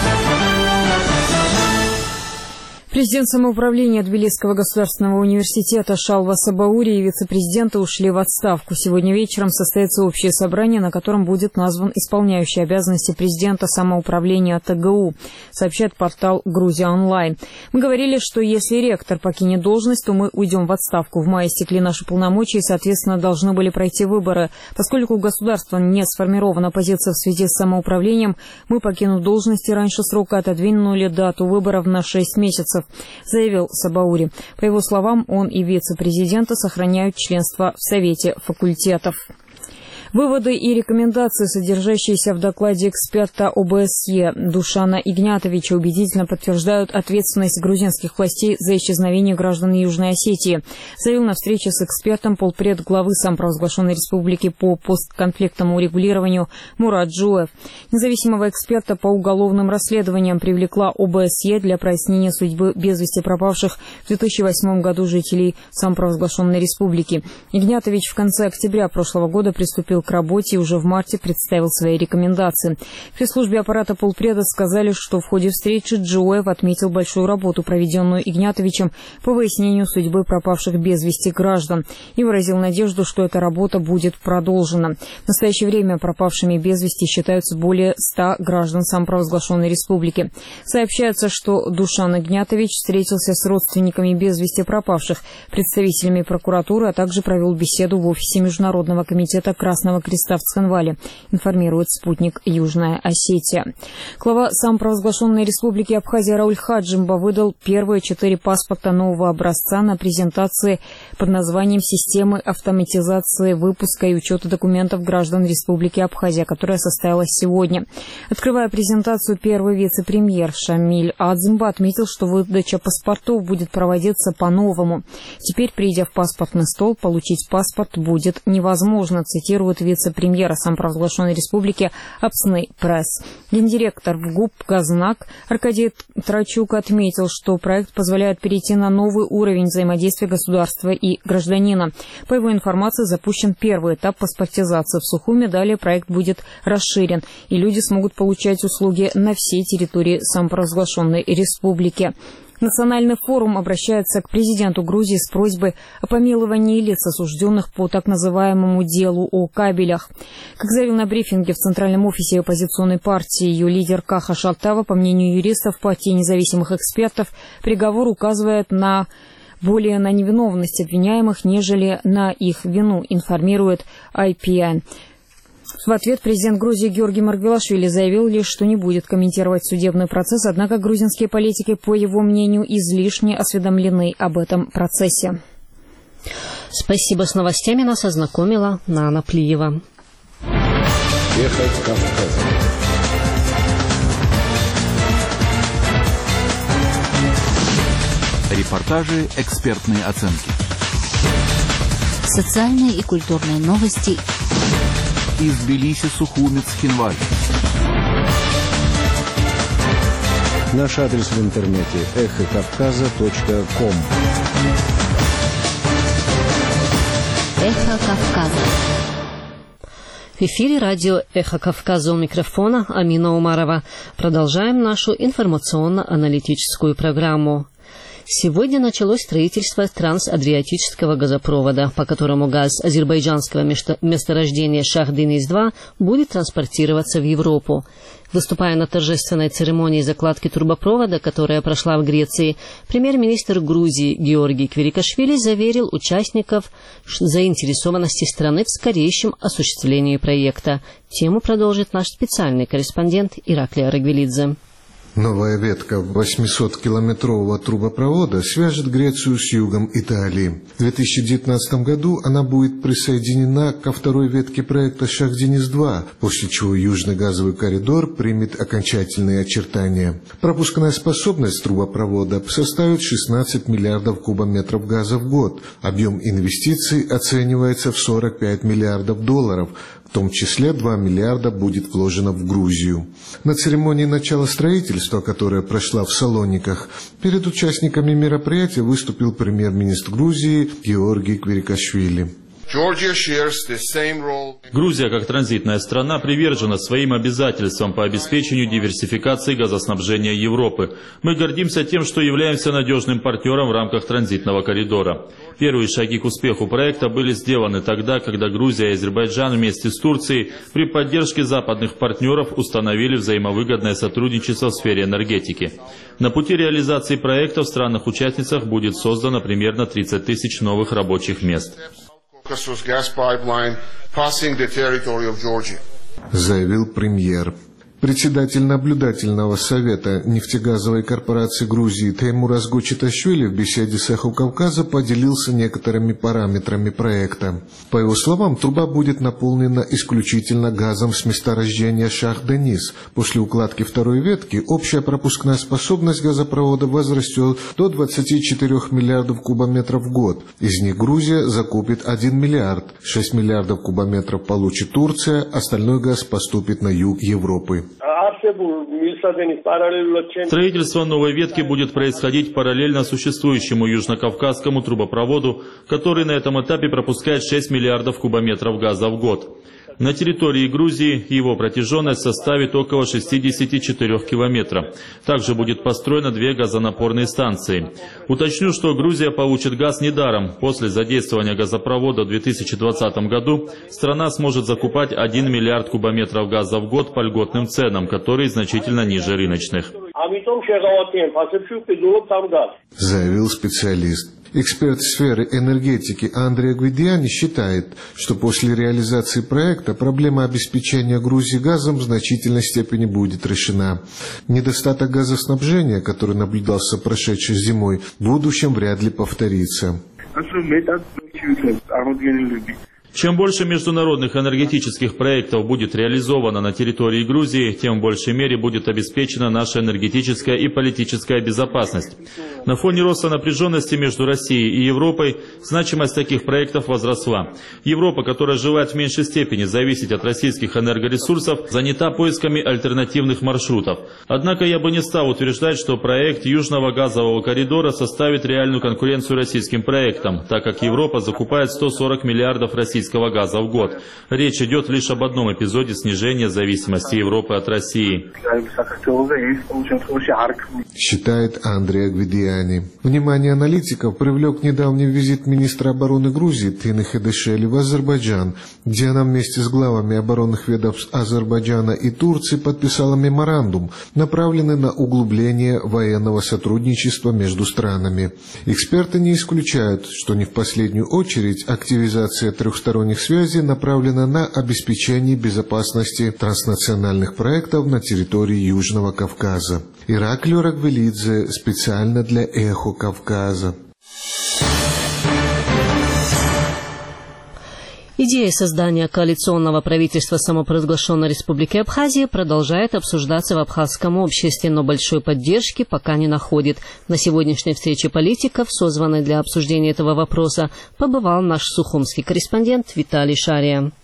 Президент самоуправления Тбилисского государственного университета Шалва Сабаури и вице-президенты ушли в отставку. Сегодня вечером состоится общее собрание, на котором будет назван исполняющий обязанности президента самоуправления ТГУ, сообщает портал «Грузия онлайн». Мы говорили, что если ректор покинет должность, то мы уйдем в отставку. В мае истекли наши полномочия и, соответственно, должны были пройти выборы. Поскольку у государства не сформирована позиция в связи с самоуправлением, мы, покинув должности раньше срока, отодвинули дату выборов на шесть месяцев, заявил Сабаури. По его словам, он и вице-президенты сохраняют членство в Совете факультетов. Выводы и рекомендации, содержащиеся в докладе эксперта ОБСЕ Душана Игнятовича, убедительно подтверждают ответственность грузинских властей за исчезновение граждан Южной Осетии, заявил на встрече с экспертом полпред главы самопровозглашенной республики по постконфликтному урегулированию Мурат Джуев. Независимого эксперта по уголовным расследованиям привлекла ОБСЕ для прояснения судьбы без вести пропавших в две тысячи восьмом году жителей самопровозглашенной республики. Игнятович в конце октября прошлого года приступил к работе и уже в марте представил свои рекомендации. В пресс-службе аппарата полпреда сказали, что в ходе встречи Джуев отметил большую работу, проведенную Игнятовичем по выяснению судьбы пропавших без вести граждан, и выразил надежду, что эта работа будет продолжена. В настоящее время пропавшими без вести считаются более ста граждан самопровозглашенной республики. Сообщается, что Душан Игнятович встретился с родственниками без вести пропавших, представителями прокуратуры, а также провел беседу в офисе Международного комитета Красного Креста в Цхинвале, информирует спутник «Южная Осетия». Глава самопровозглашенной республики Абхазия Рауль Хаджимба выдал первые четыре паспорта нового образца на презентации под названием «Системы автоматизации выпуска и учета документов граждан Республики Абхазия», которая состоялась сегодня. Открывая презентацию, первый вице-премьер Шамиль Адзимба отметил, что выдача паспортов будет проводиться по-новому. Теперь, придя в паспортный стол, получить паспорт будет невозможно, цитирует вице-премьера самопровозглашенной республики Апсны Пресс. Гендиректор ВГУП «Газнак» Аркадий Трачук отметил, что проект позволяет перейти на новый уровень взаимодействия государства и гражданина. По его информации, запущен первый этап паспортизации в Сухуме. Далее проект будет расширен, и люди смогут получать услуги на всей территории самопровозглашенной республики. Национальный форум обращается к президенту Грузии с просьбой о помиловании лиц, осужденных по так называемому делу о кабелях. Как заявил на брифинге в Центральном офисе оппозиционной партии ее лидер Каха Шартава, по мнению юристов партии независимых экспертов, приговор указывает на более на невиновность обвиняемых, нежели на их вину, информирует ай пи ай. В ответ президент Грузии Георгий Маргвелашвили заявил лишь, что не будет комментировать судебный процесс, однако грузинские политики, по его мнению, излишне осведомлены об этом процессе. Спасибо. С новостями нас ознакомила Нана Плиева. Эхо Кавказа. Репортажи, экспертные оценки. Социальные и культурные новости. Из Тбилиси, Сухуми, Цхинваль. Наш адрес в интернете эхо кавказа точка ком. Эхо Кавказа. В эфире радио «Эхо Кавказа», у микрофона Амина Умарова. Продолжаем нашу информационно-аналитическую программу. Сегодня началось строительство трансадриатического газопровода, по которому газ азербайджанского месторождения Шах-Дениз-два будет транспортироваться в Европу. Выступая на торжественной церемонии закладки трубопровода, которая прошла в Греции, премьер-министр Грузии Георгий Квирикашвили заверил участников заинтересованности страны в скорейшем осуществлении проекта. Тему продолжит наш специальный корреспондент Ираклий Арагвелидзе. Новая ветка восьмисоткилометрового трубопровода свяжет Грецию с югом Италии. В две тысячи девятнадцатом году она будет присоединена ко второй ветке проекта Шах-Дениз-два, после чего Южный газовый коридор примет окончательные очертания. Пропускная способность трубопровода составит шестнадцать миллиардов кубометров газа в год. Объем инвестиций оценивается в сорок пять миллиардов долларов. В том числе два миллиарда будет вложено в Грузию. На церемонии начала строительства, которая прошла в Салониках, перед участниками мероприятия выступил премьер-министр Грузии Георгий Квирикашвили. Грузия, как транзитная страна, привержена своим обязательствам по обеспечению диверсификации газоснабжения Европы. Мы гордимся тем, что являемся надежным партнером в рамках транзитного коридора. Первые шаги к успеху проекта были сделаны тогда, когда Грузия и Азербайджан вместе с Турцией при поддержке западных партнеров установили взаимовыгодное сотрудничество в сфере энергетики. На пути реализации проекта в странах-участницах будет создано примерно тридцать тысяч новых рабочих мест. Заявил премьер. Председатель наблюдательного совета нефтегазовой корпорации Грузии Теймураз Гочиташвили в беседе с «Эхо Кавказа» поделился некоторыми параметрами проекта. По его словам, труба будет наполнена исключительно газом с месторождения Шах-Дениз. После укладки второй ветки общая пропускная способность газопровода возрастет до двадцати четырёх миллиардов кубометров в год. Из них Грузия закупит один миллиард, шесть миллиардов кубометров получит Турция, остальной газ поступит на юг Европы. Строительство новой ветки будет происходить параллельно существующему южнокавказскому трубопроводу, который на этом этапе пропускает шесть миллиардов кубометров газа в год. На территории Грузии его протяженность составит около шестидесяти четырёх километров. Также будет построено две газонапорные станции. Уточню, что Грузия получит газ недаром. После задействования газопровода в две тысячи двадцатом году страна сможет закупать один миллиард кубометров газа в год по льготным ценам, которые значительно ниже рыночных. Заявил специалист. Эксперт сферы энергетики Андреа Гвидиани считает, что после реализации проекта проблема обеспечения Грузии газом в значительной степени будет решена. Недостаток газоснабжения, который наблюдался прошедшей зимой, в будущем вряд ли повторится. Чем больше международных энергетических проектов будет реализовано на территории Грузии, тем в большей мере будет обеспечена наша энергетическая и политическая безопасность. На фоне роста напряженности между Россией и Европой значимость таких проектов возросла. Европа, которая желает в меньшей степени зависеть от российских энергоресурсов, занята поисками альтернативных маршрутов. Однако я бы не стал утверждать, что проект Южного газового коридора составит реальную конкуренцию российским проектам, так как Европа закупает сто сорок миллиардов российских газа в год. Речь идет лишь об одном эпизоде снижения зависимости Европы от России. Считает Андреа Гвидиани. Внимание аналитиков привлек недавний визит министра обороны Грузии Тины Хедешели в Азербайджан, где она вместе с главами оборонных ведомств Азербайджана и Турции подписала меморандум, направленный на углубление военного сотрудничества между странами. Эксперты не исключают, что не в последнюю очередь активизация трехсторонних связей направлена на обеспечение безопасности транснациональных проектов на территории Южного Кавказа. Ираклий Арагвелидзе специально для «Эхо Кавказа». Идея создания коалиционного правительства самопровозглашенной Республики Абхазия продолжает обсуждаться в абхазском обществе, но большой поддержки пока не находит. На сегодняшней встрече политиков, созванной для обсуждения этого вопроса, побывал наш сухумский корреспондент Виталий Шария.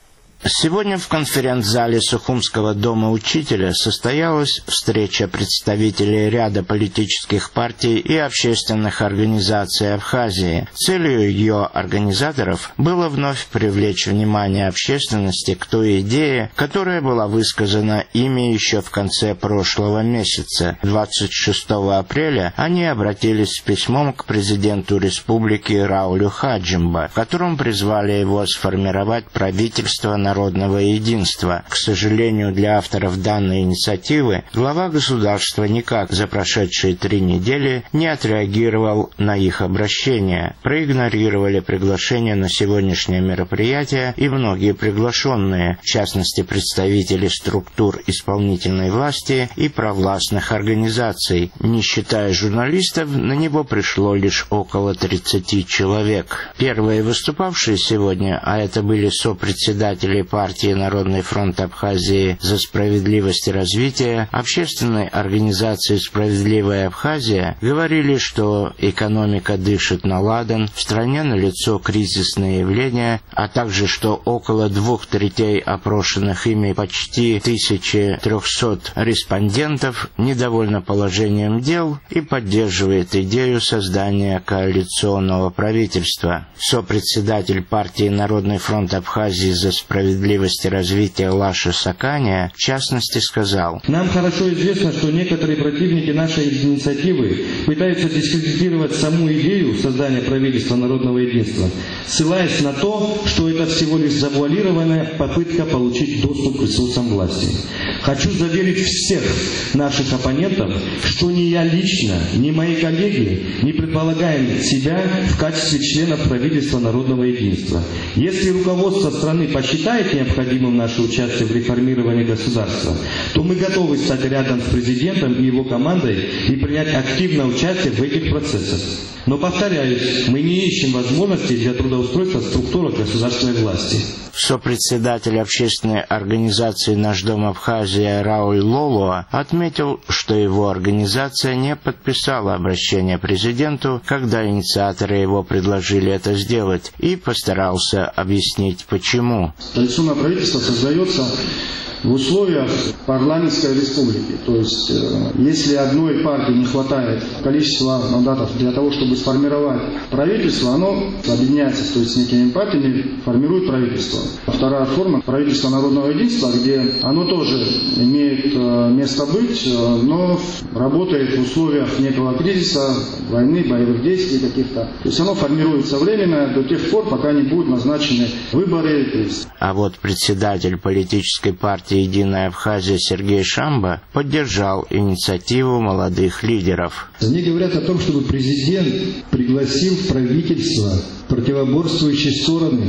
Сегодня в конференц-зале Сухумского дома учителя состоялась встреча представителей ряда политических партий и общественных организаций Абхазии. Целью ее организаторов было вновь привлечь внимание общественности к той идее, которая была высказана ими еще в конце прошлого месяца. двадцать шестого апреля они обратились с письмом к президенту республики Раулю Хаджимба, в котором призвали его сформировать правительство на народного единства. К сожалению, для авторов данной инициативы глава государства никак за прошедшие три недели не отреагировал на их обращение. Проигнорировали приглашение на сегодняшнее мероприятие и многие приглашенные, в частности представители структур исполнительной власти и провластных организаций. Не считая журналистов, на него пришло лишь около тридцати человек. Первые выступавшие сегодня, а это были сопредседатели партии «Народный фронт Абхазии за справедливость и развитие», общественной организации «Справедливая Абхазия», говорили, что экономика дышит на ладан, в стране налицо кризисные явления, а также, что около двух третей опрошенных ими почти тысяча триста респондентов недовольны положением дел и поддерживает идею создания коалиционного правительства. Сопредседатель партии «Народный фронт Абхазии за справедливость и развитие» Лаша Сакания, в частности, сказал: «Нам хорошо известно, что некоторые противники нашей инициативы пытаются дискредитировать саму идею создания правительства народного единства, ссылаясь на то, что это всего лишь завуалированная попытка получить доступ к ресурсам власти. Хочу заверить всех наших оппонентов, что ни я лично, ни мои коллеги не предполагаем себя в качестве членов правительства народного единства. Если руководство страны посчитает необходимым наше участие в реформировании государства, то мы готовы стать рядом с президентом и его командой и принять активное участие в этих процессах. Но, повторяюсь, мы не ищем возможностей для трудоустройства в структурах государственной власти». Сопредседатель общественной организации «Наш дом Абхазия» Рауль Лолуа отметил, что его организация не подписала обращение президенту, когда инициаторы его предложили это сделать, и постарался объяснить, почему. Коалиционное правительство создается в условиях парламентской республики. То есть, э, если одной партии не хватает количества мандатов для того, чтобы сформировать правительство, оно объединяется, то есть с некими партиями, формирует правительство. Вторая форма – правительство народного единства, где оно тоже имеет э, место быть, э, но работает в условиях некого кризиса, войны, боевых действий каких-то. То есть оно формируется временно до тех пор, пока не будут назначены выборы. То есть... А вот председатель политической партии «Единая Абхазия» Сергей Шамба поддержал инициативу молодых лидеров. Они говорят о том, чтобы президент пригласил в правительство противоборствующие стороны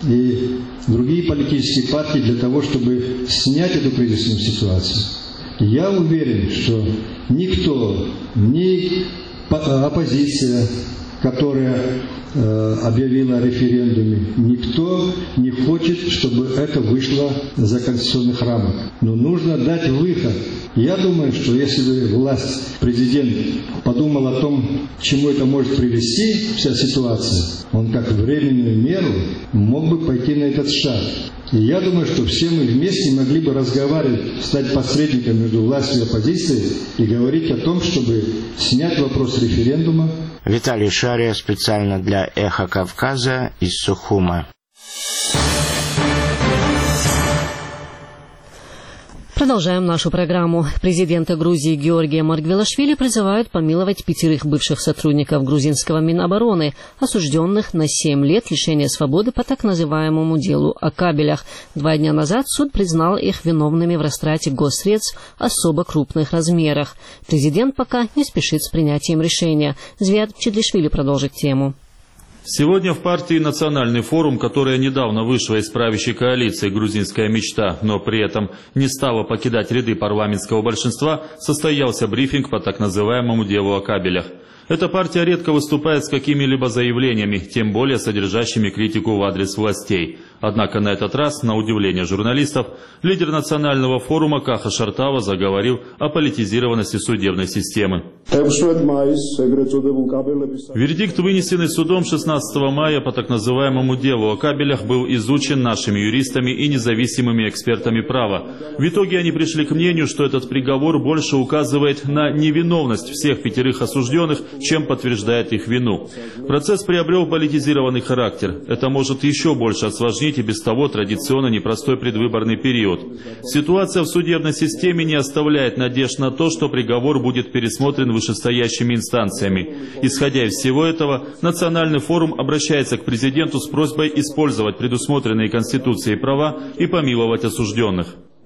и другие политические партии для того, чтобы снять эту кризисную ситуацию. Я уверен, что никто, ни оппозиция, которая э, объявила о референдуме, никто не хочет, чтобы это вышло за конституционных рамок. Но нужно дать выход. Я думаю, что если бы власть, президент подумал о том, к чему это может привести, вся ситуация, он как временную меру мог бы пойти на этот шаг. И я думаю, что все мы вместе могли бы разговаривать, стать посредником между властью и оппозицией и говорить о том, чтобы снять вопрос референдума. Виталий Шария специально для «Эхо Кавказа» из Сухума. Продолжаем нашу программу. Президента Грузии Георгия Маргвелашвили призывают помиловать пятерых бывших сотрудников грузинского Минобороны, осужденных на семь лет лишения свободы по так называемому делу о кабелях. Два дня назад суд признал их виновными в растрате госсредств особо крупных размерах. Президент пока не спешит с принятием решения. Звят Чедлишвили продолжит тему. Сегодня в партии «Национальный форум», которая недавно вышла из правящей коалиции «Грузинская мечта», но при этом не стала покидать ряды парламентского большинства, состоялся брифинг по так называемому делу о кабелях. Эта партия редко выступает с какими-либо заявлениями, тем более содержащими критику в адрес властей. Однако на этот раз, на удивление журналистов, лидер национального форума Каха Шартава заговорил о политизированности судебной системы. Вердикт, вынесенный судом шестнадцатого мая по так называемому делу о кабелях, был изучен нашими юристами и независимыми экспертами права. В итоге они пришли к мнению, что этот приговор больше указывает на невиновность всех пятерых осужденных, чем подтверждает их вину. Процесс приобрел политизированный характер. Это может еще больше осложнить и без того традиционно непростой предвыборный период. Ситуация в судебной системе не оставляет надежд на то, что приговор будет пересмотрен вышестоящими инстанциями. Исходя из всего этого, Национальный форум обращается к президенту с просьбой использовать предусмотренные Конституцией права и помиловать осужденных,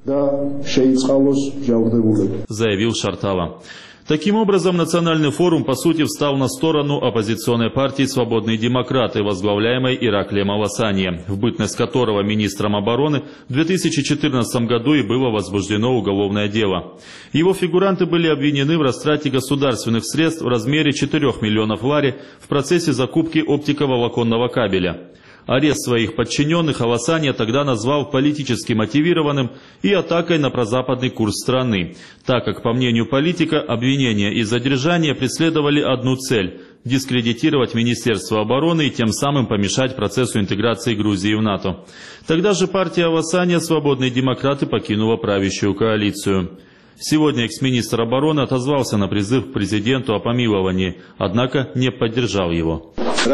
заявил Шартава. Таким образом, Национальный форум, по сути, встал на сторону оппозиционной партии «Свободные демократы», возглавляемой Ираклием Авасания, в бытность которого министром обороны в две тысячи четырнадцатом году и было возбуждено уголовное дело. Его фигуранты были обвинены в растрате государственных средств в размере четырёх миллионов лари в процессе закупки оптиковолоконного кабеля. Арест своих подчиненных Авасания тогда назвал политически мотивированным и атакой на прозападный курс страны, так как, по мнению политика, обвинения и задержания преследовали одну цель – дискредитировать Министерство обороны и тем самым помешать процессу интеграции Грузии в НАТО. Тогда же партия Авасания «Свободные демократы» покинула правящую коалицию. Сегодня экс-министр обороны отозвался на призыв к президенту о помиловании, однако не поддержал его.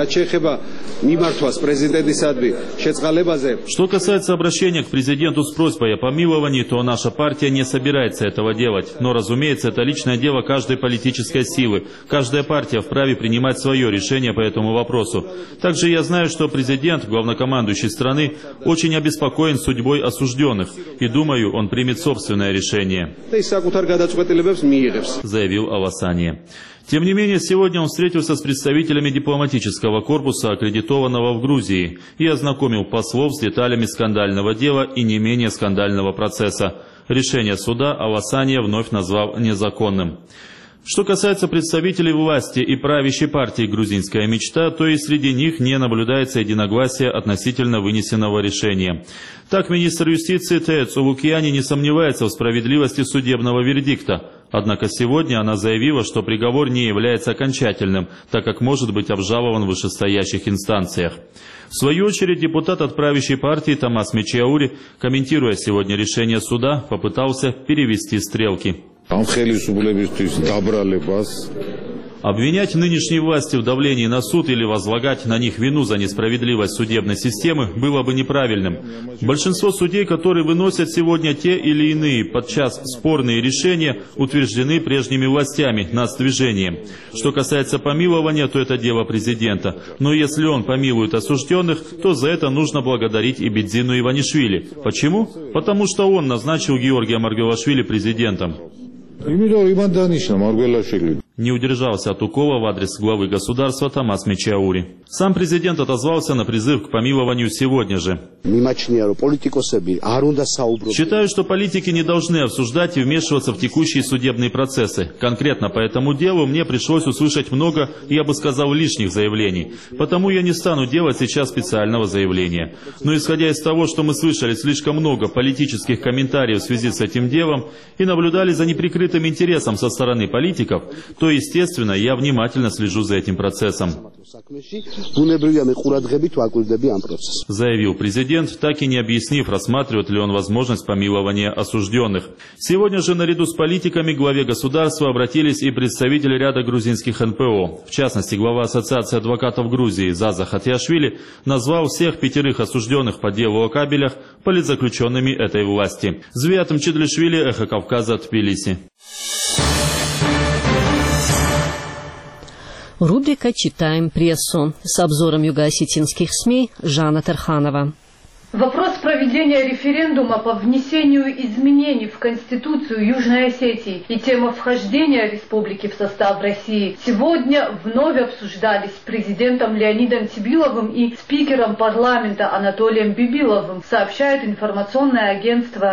Что касается обращения к президенту с просьбой о помиловании, то наша партия не собирается этого делать. Но, разумеется, это личное дело каждой политической силы. Каждая партия вправе принимать свое решение по этому вопросу. Также я знаю, что президент, главнокомандующий страны, очень обеспокоен судьбой осужденных. И думаю, он примет собственное решение, заявил Авасания. Тем не менее, сегодня он встретился с представителями дипломатического корпуса, аккредитованного в Грузии, и ознакомил послов с деталями скандального дела и не менее скандального процесса. Решение суда Авасания вновь назвал незаконным. Что касается представителей власти и правящей партии «Грузинская мечта», то и среди них не наблюдается единогласия относительно вынесенного решения. Так, министр юстиции Теецу Лукьяни не сомневается в справедливости судебного вердикта. Однако сегодня она заявила, что приговор не является окончательным, так как может быть обжалован в вышестоящих инстанциях. В свою очередь, депутат от правящей партии Томас Мечиаури, комментируя сегодня решение суда, попытался перевести стрелки. Обвинять нынешние власти в давлении на суд или возлагать на них вину за несправедливость судебной системы было бы неправильным. Большинство судей, которые выносят сегодня те или иные, подчас спорные решения, утверждены прежними властями, нацдвижением. Что касается помилования, то это дело президента. Но если он помилует осужденных, то за это нужно благодарить и Бедзину Иванишвили. Почему? Потому что он назначил Георгия Маргвелашвили президентом. Не удержался от укола в адрес главы государства Томас Мечиаури. Сам президент отозвался на призыв к помилованию сегодня же. Считаю, что политики не должны обсуждать и вмешиваться в текущие судебные процессы. Конкретно по этому делу мне пришлось услышать много, я бы сказал, лишних заявлений. Потому я не стану делать сейчас специального заявления. Но исходя из того, что мы слышали слишком много политических комментариев в связи с этим делом и наблюдали за неприкрытым интересом со стороны политиков, то, естественно, я внимательно слежу за этим процессом, заявил президент, так и не объяснив, рассматривает ли он возможность помилования осужденных. Сегодня же наряду с политиками к главе государства обратились и представители ряда грузинских эн пэ о. В частности, глава Ассоциации адвокатов Грузии Заза Хатиашвили назвал всех пятерых осужденных по делу о кабелях политзаключенными этой власти. Звиат Мчидлишвили, Эхо Кавказа, Тбилиси. Рубрика «Читаем прессу» с обзором юго-осетинских СМИ Жанна Тарханова. Вопрос проведения референдума по внесению изменений в Конституцию Южной Осетии и тема вхождения республики в состав России сегодня вновь обсуждались президентом Леонидом Тибиловым и спикером парламента Анатолием Бибиловым, сообщает информационное агентство РЭС.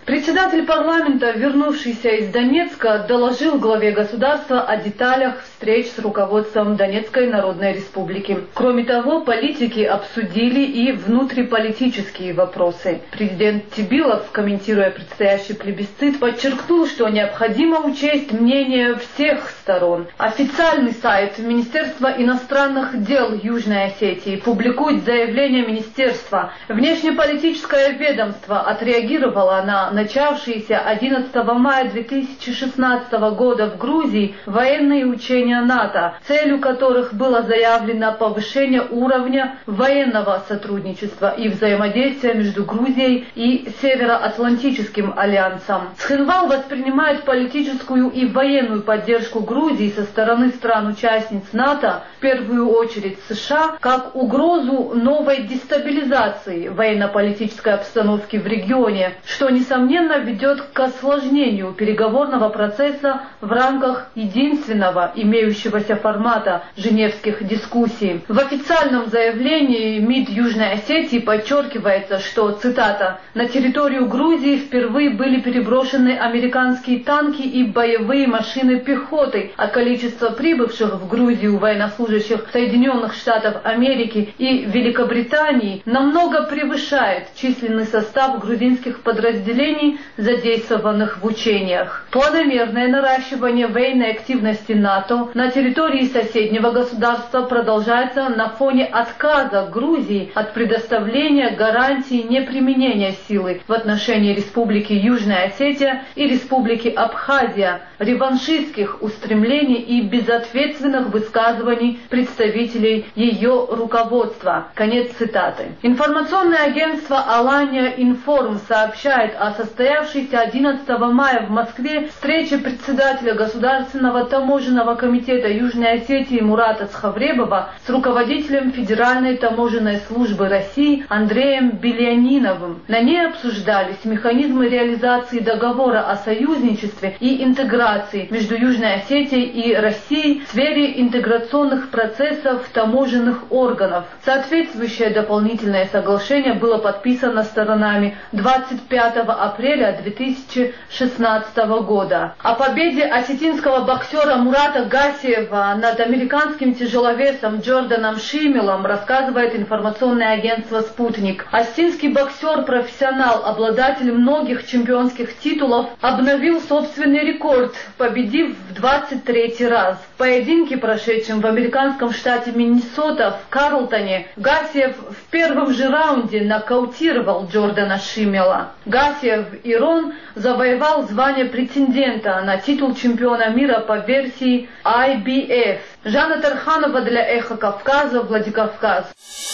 Председатель парламента, вернувшийся из Донецка, доложил главе государства о деталях встреч с руководством Донецкой Народной Республики. Кроме того, политики обсудили и внутриполитические вопросы. Президент Тибилов, комментируя предстоящий плебисцит, подчеркнул, что необходимо учесть мнение всех сторон. Официальный сайт Министерства иностранных дел Южной Осетии публикует заявление министерства. Внешнеполитическое ведомство отреагировало на начавшиеся одиннадцатого мая две тысячи шестнадцатого года в Грузии военные учения НАТО, целью которых было заявлено повышение уровня военного сотрудничества и взаимодействия между Грузией и Североатлантическим альянсом. Цхинвал воспринимает политическую и военную поддержку Грузии со стороны стран-участниц НАТО, в первую очередь США, как угрозу новой дестабилизации военно-политической обстановки в регионе, что, несомненно, ведет к осложнению переговорного процесса в рамках единственного имеющегося формата женевских дискуссий. В официальном заявлении МИД Южной Осетии подчеркивается, что, цитата, «на территорию Грузии впервые были переброшены американские танки и боевые машины пехоты, а количество прибывших в Грузию военнослужащих Соединенных Штатов Америки и Великобритании намного превышает численный состав грузинских подразделений, задействованных в учениях». Планомерное наращивание военной активности НАТО на территории соседнего государства продолжается на фоне отказа Грузии от предоставления гарантии неприменения силы в отношении Республики Южная Осетия и Республики Абхазия, реваншистских устремлений и безответственных высказываний представителей ее руководства. Конец цитаты. Информационное агентство «Алания Информ» сообщает о состоявшейся одиннадцатого мая в Москве встрече председателя Государственного таможенного комитета Южной Осетии Мурата Цхавребова с руководителем Федеральной таможенной службы России Андреем Беляниновым. На ней обсуждались механизмы реализации договора о союзничестве и интеграции между Южной Осетией и Россией в сфере интеграционных процессов таможенных органов. Соответствующее дополнительное соглашение было подписано сторонами двадцать пятого апреля две тысячи шестнадцатого года. О победе осетинского боксера Мурата Гасиева над американским тяжеловесом Джорданом Шимелом рассказывает информационное агентство «Спутник». Осетинский боксер-профессионал, обладатель многих чемпионских титулов, обновил собственный рекорд, победив в двадцать третий раз. В поединке, прошедшем в американском штате Миннесота в Карлтоне, Гасиев в первом же раунде нокаутировал Джордана Шимела. Гасиев Ирон завоевал звание претендента на титул чемпиона мира по версии ай би эф. Жанна Тарханова для «Эхо Кавказа», Владикавказ.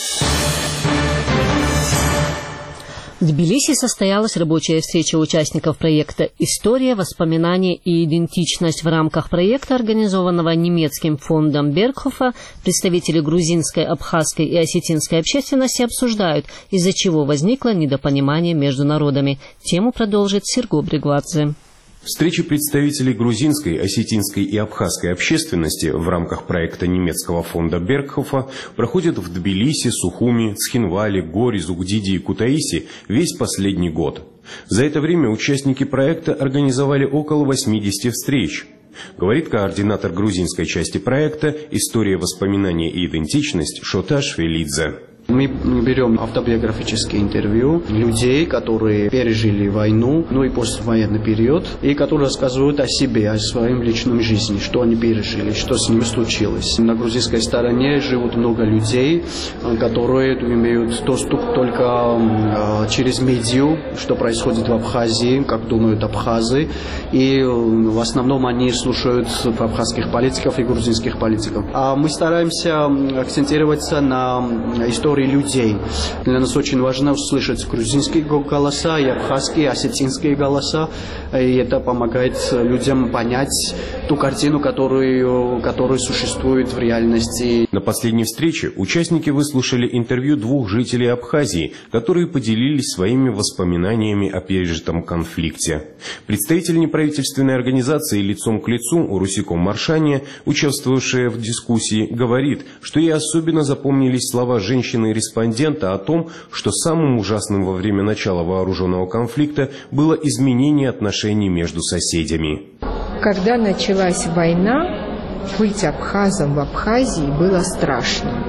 В Тбилиси состоялась рабочая встреча участников проекта «История, воспоминания и идентичность». В рамках проекта, организованного немецким фондом Бергхофа, представители грузинской, абхазской и осетинской общественности обсуждают, из-за чего возникло недопонимание между народами. Тему продолжит Серго Бригвадзе. Встречи представителей грузинской, осетинской и абхазской общественности в рамках проекта немецкого фонда Бергхофа проходят в Тбилиси, Сухуми, Цхинвале, Горе, Зугдиди и Кутаиси весь последний год. За это время участники проекта организовали около восьмидесяти встреч. Говорит координатор грузинской части проекта «История, воспоминания и идентичность» Шота Швелидзе. Мы берем автобиографические интервью людей, которые пережили войну, ну и послевоенный период, и которые рассказывают о себе, о своем личном жизни, что они пережили, что с ними случилось. На грузинской стороне живут много людей, которые имеют доступ только через медиа, что происходит в Абхазии, как думают абхазы, и в основном они слушают абхазских политиков и грузинских политиков. А мы стараемся акцентироваться на истории людей. Для нас очень важно услышать грузинские голоса, и абхазские, и осетинские голоса, и это помогает людям понять ту картину, которую, которая существует в реальности. На последней встрече участники выслушали интервью двух жителей Абхазии, которые поделились своими воспоминаниями о пережитом конфликте. Представитель неправительственной организации «Лицом к лицу» Русиком Маршания, участвовавшая в дискуссии, говорит, что ей особенно запомнились слова женщины стороны респондента о том, что самым ужасным во время начала вооруженного конфликта было изменение отношений между соседями. Когда началась война, быть абхазом в Абхазии было страшно,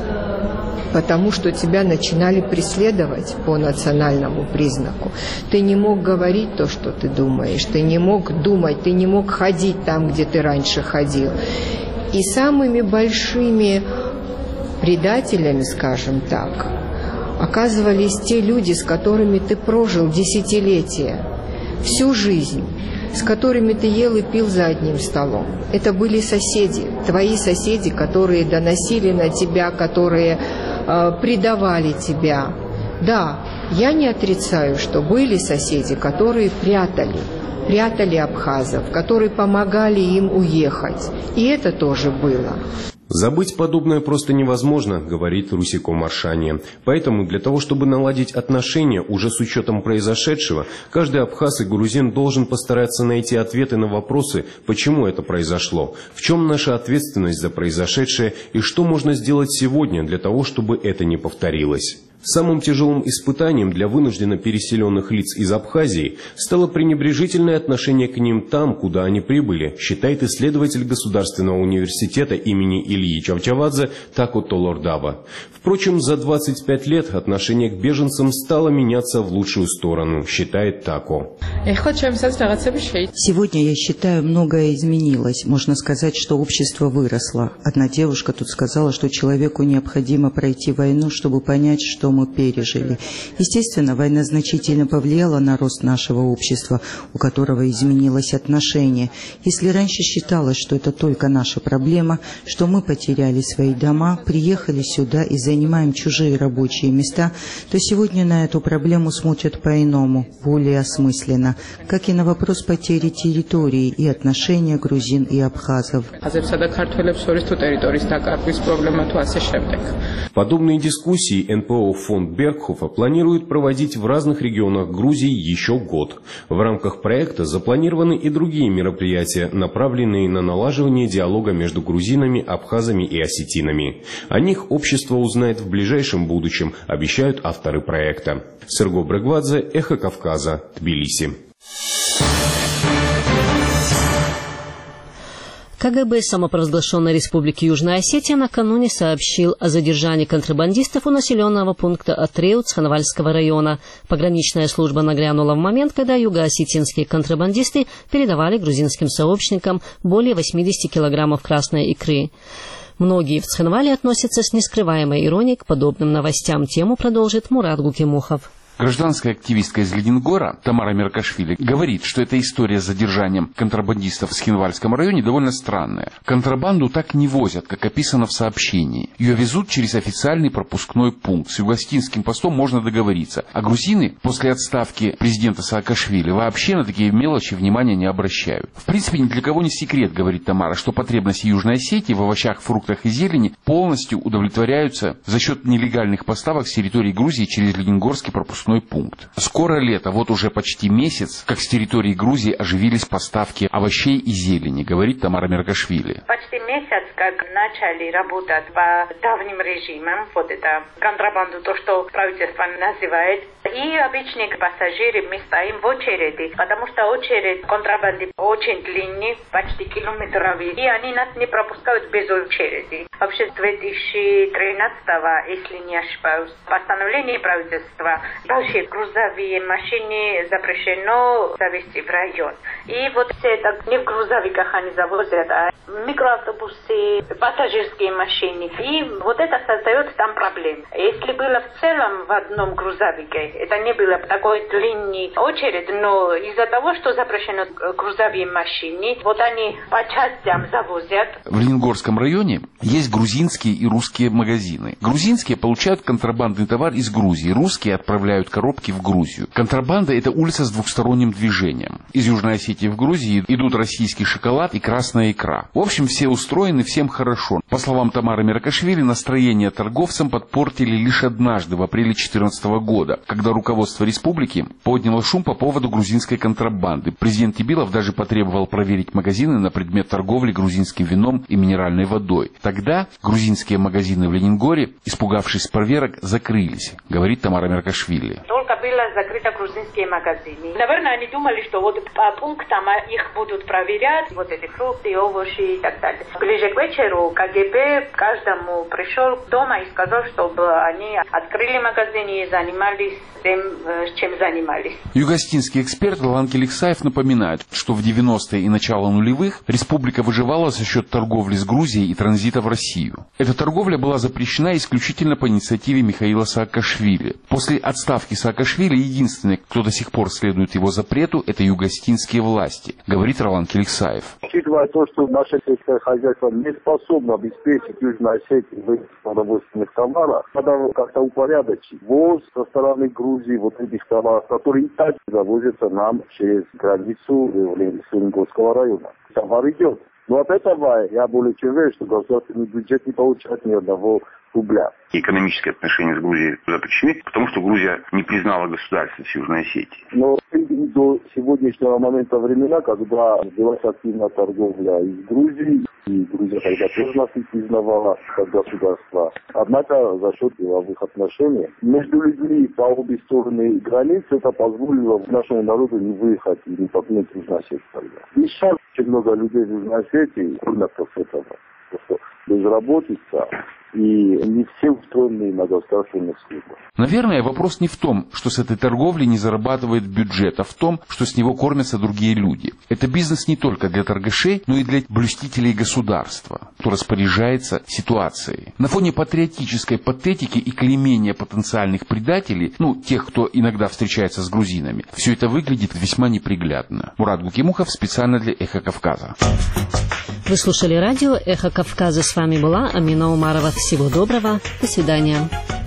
потому что тебя начинали преследовать по национальному признаку. Ты не мог говорить то, что ты думаешь, ты не мог думать, ты не мог ходить там, где ты раньше ходил. И самыми большими предателями, скажем так, оказывались те люди, с которыми ты прожил десятилетия, всю жизнь, с которыми ты ел и пил за одним столом. Это были соседи, твои соседи, которые доносили на тебя, которые э, предавали тебя. Да, я не отрицаю, что были соседи, которые прятали, прятали абхазов, которые помогали им уехать. И это тоже было. Забыть подобное просто невозможно, говорит Русико Маршане. Поэтому для того, чтобы наладить отношения уже с учетом произошедшего, каждый абхаз и грузин должен постараться найти ответы на вопросы, почему это произошло, в чем наша ответственность за произошедшее и что можно сделать сегодня для того, чтобы это не повторилось. Самым тяжелым испытанием для вынужденно переселенных лиц из Абхазии стало пренебрежительное отношение к ним там, куда они прибыли, считает исследователь Государственного университета имени Ильи Чавчавадзе Тако Толордава. Впрочем, за двадцать пять лет отношение к беженцам стало меняться в лучшую сторону, считает Тако. Сегодня, я считаю, многое изменилось. Можно сказать, что общество выросло. Одна девушка тут сказала, что человеку необходимо пройти войну, чтобы понять, что мы пережили. Естественно, война значительно повлияла на рост нашего общества, у которого изменилось отношение. Если раньше считалось, что это только наша проблема, что мы потеряли свои дома, приехали сюда и занимаем чужие рабочие места, то сегодня на эту проблему смотрят по-иному, более осмысленно, как и на вопрос потери территории и отношения грузин и абхазов. Подобные дискуссии эн пэ о «Фонд Бергхофа» планирует проводить в разных регионах Грузии еще год. В рамках проекта запланированы и другие мероприятия, направленные на налаживание диалога между грузинами, абхазами и осетинами. О них общество узнает в ближайшем будущем, обещают авторы проекта. Серго Брегвадзе, Эхо Кавказа, Тбилиси. ка гэ бэ самопровозглашенной Республики Южная Осетия накануне сообщил о задержании контрабандистов у населенного пункта Атреут Цхинвальского района. Пограничная служба нагрянула в момент, когда юго-осетинские контрабандисты передавали грузинским сообщникам более восьмидесяти килограммов красной икры. Многие в Цхинвале относятся с нескрываемой иронией к подобным новостям. Тему продолжит Мурат Гукимухов. Гражданская активистка из Ленингора Тамара Меркашвили говорит, что эта история с задержанием контрабандистов в Цхинвальском районе довольно странная. Контрабанду так не возят, как описано в сообщении. Ее везут через официальный пропускной пункт. С юго-осетинским постом можно договориться. А грузины после отставки президента Саакашвили вообще на такие мелочи внимания не обращают. В принципе, ни для кого не секрет, говорит Тамара, что потребности Южной Осетии в овощах, фруктах и зелени полностью удовлетворяются за счет нелегальных поставок с территории Грузии через Ленингорский пропускной пункт. Скоро лето, вот уже почти месяц, как с территории Грузии оживились поставки овощей и зелени, говорит Тамара Меркашвили. Почти месяц, как начали работать по давним режимам, вот это контрабанду, то, что правительство называет, и обычные пассажиры, мы стоим в очереди, потому что очередь контрабанды очень длинные, почти километровые, и они нас не пропускают без очереди. Вообще с две тысячи тринадцатого, если не ошибаюсь, постановление правительства, большие грузовые машины запрещено завести в район. И вот все это не в грузовиках они завозят, а микроавтобусы, пассажирские машины. И вот это создает там проблемы. Если было в целом в одном грузовике, это не было такой длинный очередь, но из-за того, что запрещено грузовые машины, вот они по частям завозят. В Ленингорском районе есть грузинские и русские магазины. Грузинские получают контрабандный товар из Грузии, русские отправляют коробки в Грузию. Контрабанда – это улица с двухсторонним движением. Из Южной Осетии в Грузии идут российский шоколад и красная икра. В общем, все устойчивые устроены, всем хорошо. По словам Тамары Меркашвили, настроение торговцам подпортили лишь однажды, в апреле две тысячи четырнадцатого года, когда руководство республики подняло шум по поводу грузинской контрабанды. Президент Тибилов даже потребовал проверить магазины на предмет торговли грузинским вином и минеральной водой. Тогда грузинские магазины в Ленингоре, испугавшись проверок, закрылись, говорит Тамара Меркашвили. Только было закрыто грузинские магазины. Наверное, они думали, что вот по пунктам их будут проверять, вот эти фрукты, овощи и так далее. Ближе к вечеру КГБ каждому пришел дома и сказал, чтобы они открыли магазины и занимались тем, чем занимались. Югостинский эксперт Лалан Келексаев напоминает, что в девяностые и начало нулевых республика выживала за счет торговли с Грузией и транзита в Россию. Эта торговля была запрещена исключительно по инициативе Михаила Саакашвили. После отставки Саакашвили единственный, кто до сих пор следует его запрету, это югостинские власти, говорит Лалан Келексаев. Учитывая то, что наше сельское хозяйство не способно обеспечить Южной Осетии в продовольственных товарах, надо как-то упорядочить ввоз со стороны Грузии вот этих товаров, которые и так завозятся нам через границу Ленинского района. Товар идет. Но от этого я более чем уверен, что государственный бюджет не получает ни одного рубля. Экономические отношения с Грузией запрещены, потому что Грузия не признала государственность Южной Осетии. Но до сегодняшнего момента времена, когда велась активная торговля из Грузии, и Грузия тогда тоже нас не признавала как государство. Однако за счет деловых отношений между людьми по обе стороны границы это позволило нашему народу не выехать и не покинуть Южную Осетию. И сейчас очень много людей в Южной Осетии кормятся с этого. Просто безработица. И не все устроены на государственных службах. Наверное, вопрос не в том, что с этой торговли не зарабатывает бюджет, а в том, что с него кормятся другие люди. Это бизнес не только для торгашей, но и для блюстителей государства, кто распоряжается ситуацией. На фоне патриотической патетики и клеймения потенциальных предателей, ну, тех, кто иногда встречается с грузинами, все это выглядит весьма неприглядно. Мурат Гукимухов специально для «Эхо Кавказа». Вы слушали радио «Эхо Кавказа». С вами была Амина Умарова. Всего доброго. До свидания.